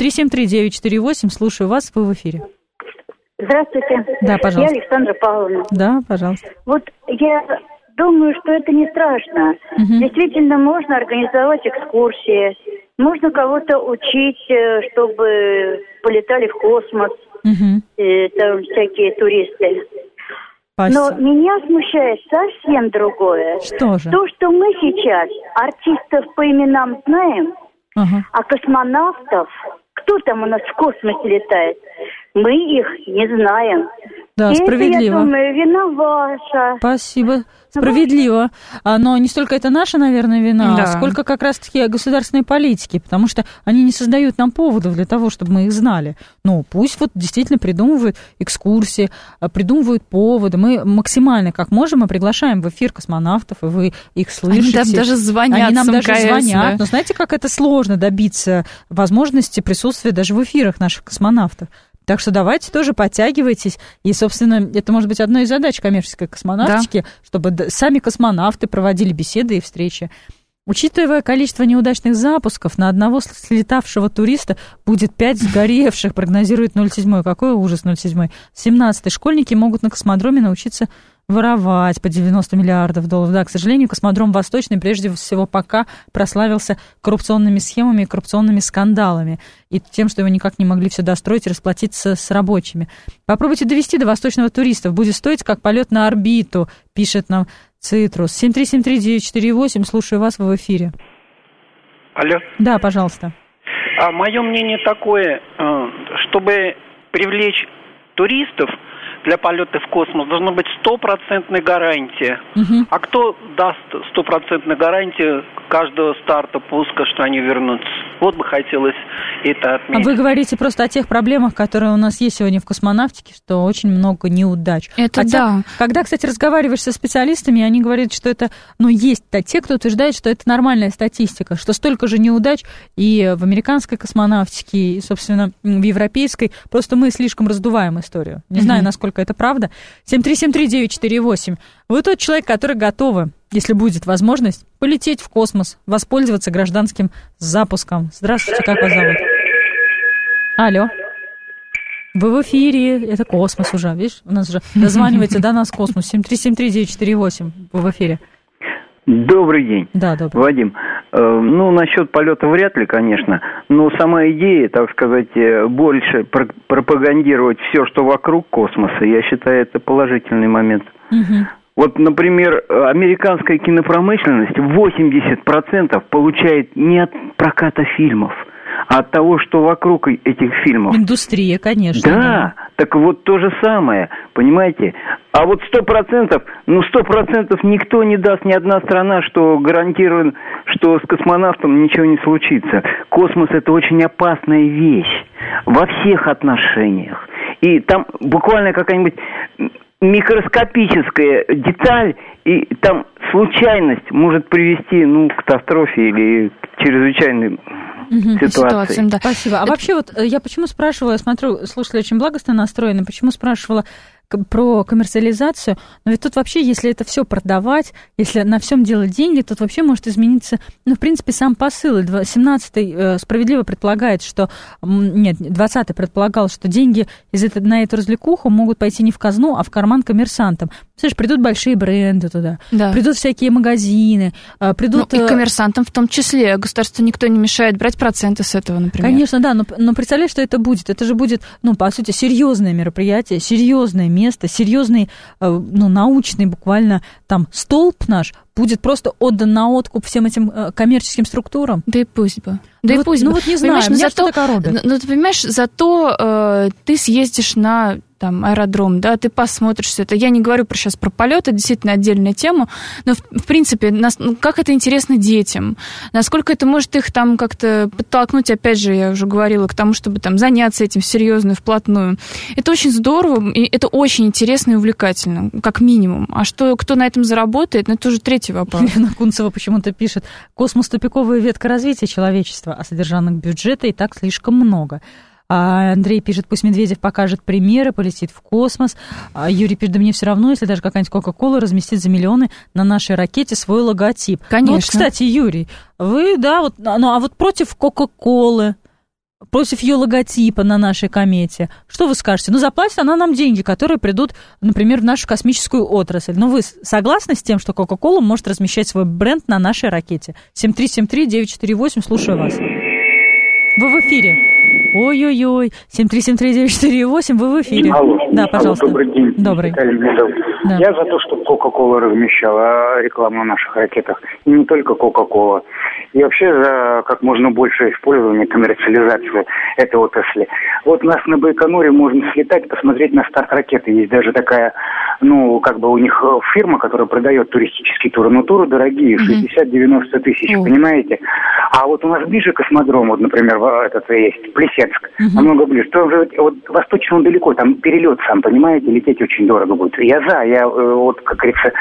7373948, слушаю вас, вы в эфире. Здравствуйте. Да, пожалуйста. Я Александра Павловна. Да, пожалуйста. Вот я думаю, что это не страшно. Действительно, можно организовать экскурсии, можно кого-то учить, чтобы полетали в космос, там всякие туристы. Но меня смущает совсем другое. Что же? То, что мы сейчас артистов по именам знаем, а космонавтов, кто там у нас в космосе летает, мы их не знаем. Да, и справедливо. Это, я думаю, вина ваша. Спасибо. Справедливо. Но не столько это наша, наверное, вина, сколько как раз-таки государственной политики, потому что они не создают нам поводов для того, чтобы мы их знали. Ну, пусть вот действительно придумывают экскурсии, придумывают поводы. Мы максимально, как можем, мы приглашаем в эфир космонавтов, и вы их слышите. Они даже звонят. Они нам даже МКС, звонят. Но знаете, как это сложно добиться возможности присутствия даже в эфирах наших космонавтов? Так что давайте тоже подтягивайтесь. И, собственно, это может быть одной из задач коммерческой космонавтики, чтобы сами космонавты проводили беседы и встречи. Учитывая количество неудачных запусков, на одного слетавшего туриста будет 5 сгоревших, прогнозирует 07. Какой ужас 07. 17. Школьники могут на космодроме научиться воровать по $90 миллиардов. Да, к сожалению, космодром Восточный прежде всего пока прославился коррупционными схемами и коррупционными скандалами. И тем, что его никак не могли все достроить и расплатиться с рабочими. Попробуйте довести до Восточного туристов. Будет стоить, как полет на орбиту, пишет нам Цитрус. 7373948, слушаю вас, вы в эфире. Алло. Да, пожалуйста. Мое мнение такое, чтобы привлечь туристов для полета в космос, должна быть 100% гарантия. А кто даст 100% гарантию каждого старта пуска, что они вернутся? Вот бы хотелось это отметить. Вы говорите просто о тех проблемах, которые у нас есть сегодня в космонавтике, что очень много неудач. Это да. Когда, кстати, разговариваешь со специалистами, они говорят, что это, есть те, кто утверждает, что это нормальная статистика, что столько же неудач и в американской космонавтике, и, собственно, в европейской. Просто мы слишком раздуваем историю. Не знаю, насколько это правда. 7373948. Вы тот человек, который готовы, если будет возможность, полететь в космос, воспользоваться гражданским запуском. Здравствуйте, как вас зовут? Алло. Вы в эфире, это космос уже, видишь? У нас уже дозванивается до нас космос. 7373948, вы в эфире. Добрый день. Да, добрый. Вадим, насчет полета вряд ли, конечно, но сама идея, так сказать, больше пропагандировать все, что вокруг космоса, я считаю, это положительный момент. Вот, например, американская кинопромышленность 80% получает не от проката фильмов, а от того, что вокруг этих фильмов. Индустрия, конечно. Да, так вот то же самое, понимаете? А вот 100%, 100% никто не даст, ни одна страна, что гарантирует, что с космонавтом ничего не случится. Космос – это очень опасная вещь во всех отношениях. И там буквально какая-нибудь микроскопическая деталь, и там случайность может привести, к катастрофе или к чрезвычайной ситуации. Да. Спасибо. А вообще я почему спрашивала, я смотрю, слушатели очень благостно настроены, почему спрашивала про коммерциализацию, но ведь тут вообще, если это все продавать, если на всем делать деньги, тут вообще может измениться, в принципе, сам посыл. 17-й справедливо предполагает, что... Нет, 20-й предполагал, что деньги на эту развлекуху могут пойти не в казну, а в карман коммерсантам. Слышишь, придут большие бренды туда, придут всякие магазины, придут... и коммерсантам в том числе. Государству никто не мешает брать проценты с этого, например. Конечно, да, но представляешь, что это будет? Это же будет, по сути, серьезное мероприятие, серьезное место, серьезный, научный буквально там столб наш будет просто отдан на откуп всем этим коммерческим структурам? Да и пусть бы. Да и пусть бы. Не знаю, меня что-то коробит. Ты понимаешь, зато ты съездишь на аэродром, да, ты посмотришь все это. Я не говорю сейчас про полет, это действительно отдельная тема, но, в принципе, как это интересно детям, насколько это может их там как-то подтолкнуть, опять же, я уже говорила, к тому, чтобы там заняться этим серьезно, вплотную. Это очень здорово, и это очень интересно и увлекательно, как минимум. А кто на этом заработает, это уже третий вопрос. Лена Кунцева почему-то пишет: космос — тупиковая ветка развития человечества, а содержанных бюджета и так слишком много. Андрей пишет: пусть Медведев покажет примеры, полетит в космос. Юрий пишет: да мне все равно, если даже какая-нибудь Кока-Кола разместит за миллионы на нашей ракете свой логотип. Конечно. Вот, кстати, Юрий, вы, да, вот против Кока-Колы, против ее логотипа на нашей комете, что вы скажете? Заплатит она нам деньги, которые придут, например, в нашу космическую отрасль. Но вы согласны с тем, что Кока-Кола может размещать свой бренд на нашей ракете? 7373948, слушаю вас. Вы в эфире. Ой-ой-ой, 7373948, вы в эфире. Алло. Да, пожалуйста. Алло, добрый день. Добрый. Да. Я за то, чтобы Кока-Кола размещала рекламу на наших ракетах. И не только Кока-Кола. И вообще за как можно больше использования, коммерциализации этой отрасли. Вот у нас на Байконуре можно слетать, посмотреть на старт ракеты. Есть даже такая, у них фирма, которая продает туристические туры. Но туры дорогие, 60-90 тысяч, понимаете? А вот у нас ближе к космодрому, например, есть Плесецк, намного ближе. То уже восточно далеко, там перелет сам, понимаете, лететь очень дорого будет. Я как говорится,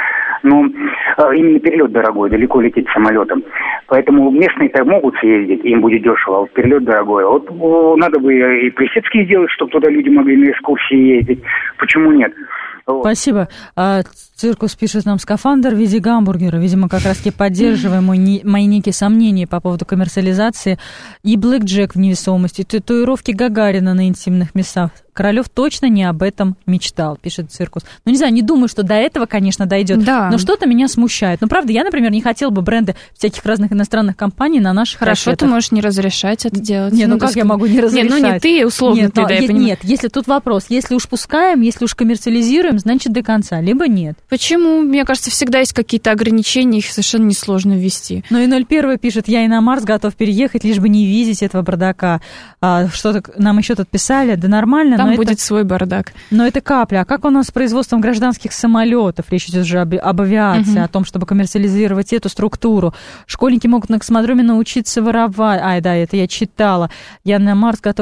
именно перелет дорогой, далеко лететь самолетом. Поэтому местные-то могут съездить, им будет дешево, а вот перелет дорогой. Вот надо бы и Плесецкий сделать, чтобы туда люди могли на экскурсии ездить. Почему нет? Спасибо. Циркус пишет нам: скафандр в виде гамбургера. Видимо, как раз-таки поддерживаем мои некие сомнения по поводу коммерциализации. И блэкджек в невесомости, татуировки Гагарина на интимных местах. Королёв точно не об этом мечтал, пишет Циркус. Не знаю, не думаю, что до этого, конечно, дойдет. Да. Но что-то меня смущает. Правда, я, например, не хотела бы бренды всяких разных иностранных компаний на наших ракетах. Хорошо, ты можешь не разрешать это делать. Как я могу не разрешать? Не ты, условно ты, да, я понимаю. Нет, если тут вопрос, если уж пускаем, если уж коммерциализируем, значит до конца, либо нет. Почему? Мне кажется, всегда есть какие-то ограничения, их совершенно несложно ввести. И 01 пишет: я и на Марс готов переехать, лишь бы не видеть этого бардака. Что-то нам еще тут писали, да нормально. Там будет свой бардак. Но это капля. А как у нас с производством гражданских самолетов? Речь идет уже об авиации, о том, чтобы коммерциализировать эту структуру. Школьники могут на космодроме научиться воровать. Это я читала. Я на Марс готов...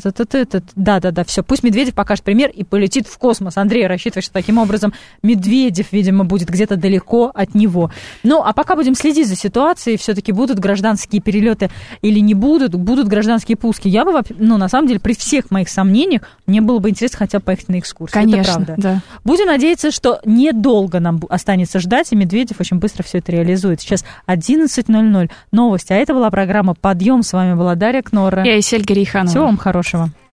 Да, все. Пусть Медведев покажет пример и полетит в космос. Андрей рассчитывает, что таким образом Медведев, видимо, будет где-то далеко от него. А пока будем следить за ситуацией. Все-таки будут гражданские перелеты или не будут гражданские пуски. Я бы, на самом деле, при всех моих сомнениях, мне было бы интересно хотя бы поехать на экскурсию. Конечно, это правда. Да. Будем надеяться, что недолго нам останется ждать, и Медведев очень быстро все это реализует. Сейчас 11:00. Новости. А это была программа «Подъем». С вами была Дарья Кнорра. Я Исель Гарейханова. Всего вам хорошего.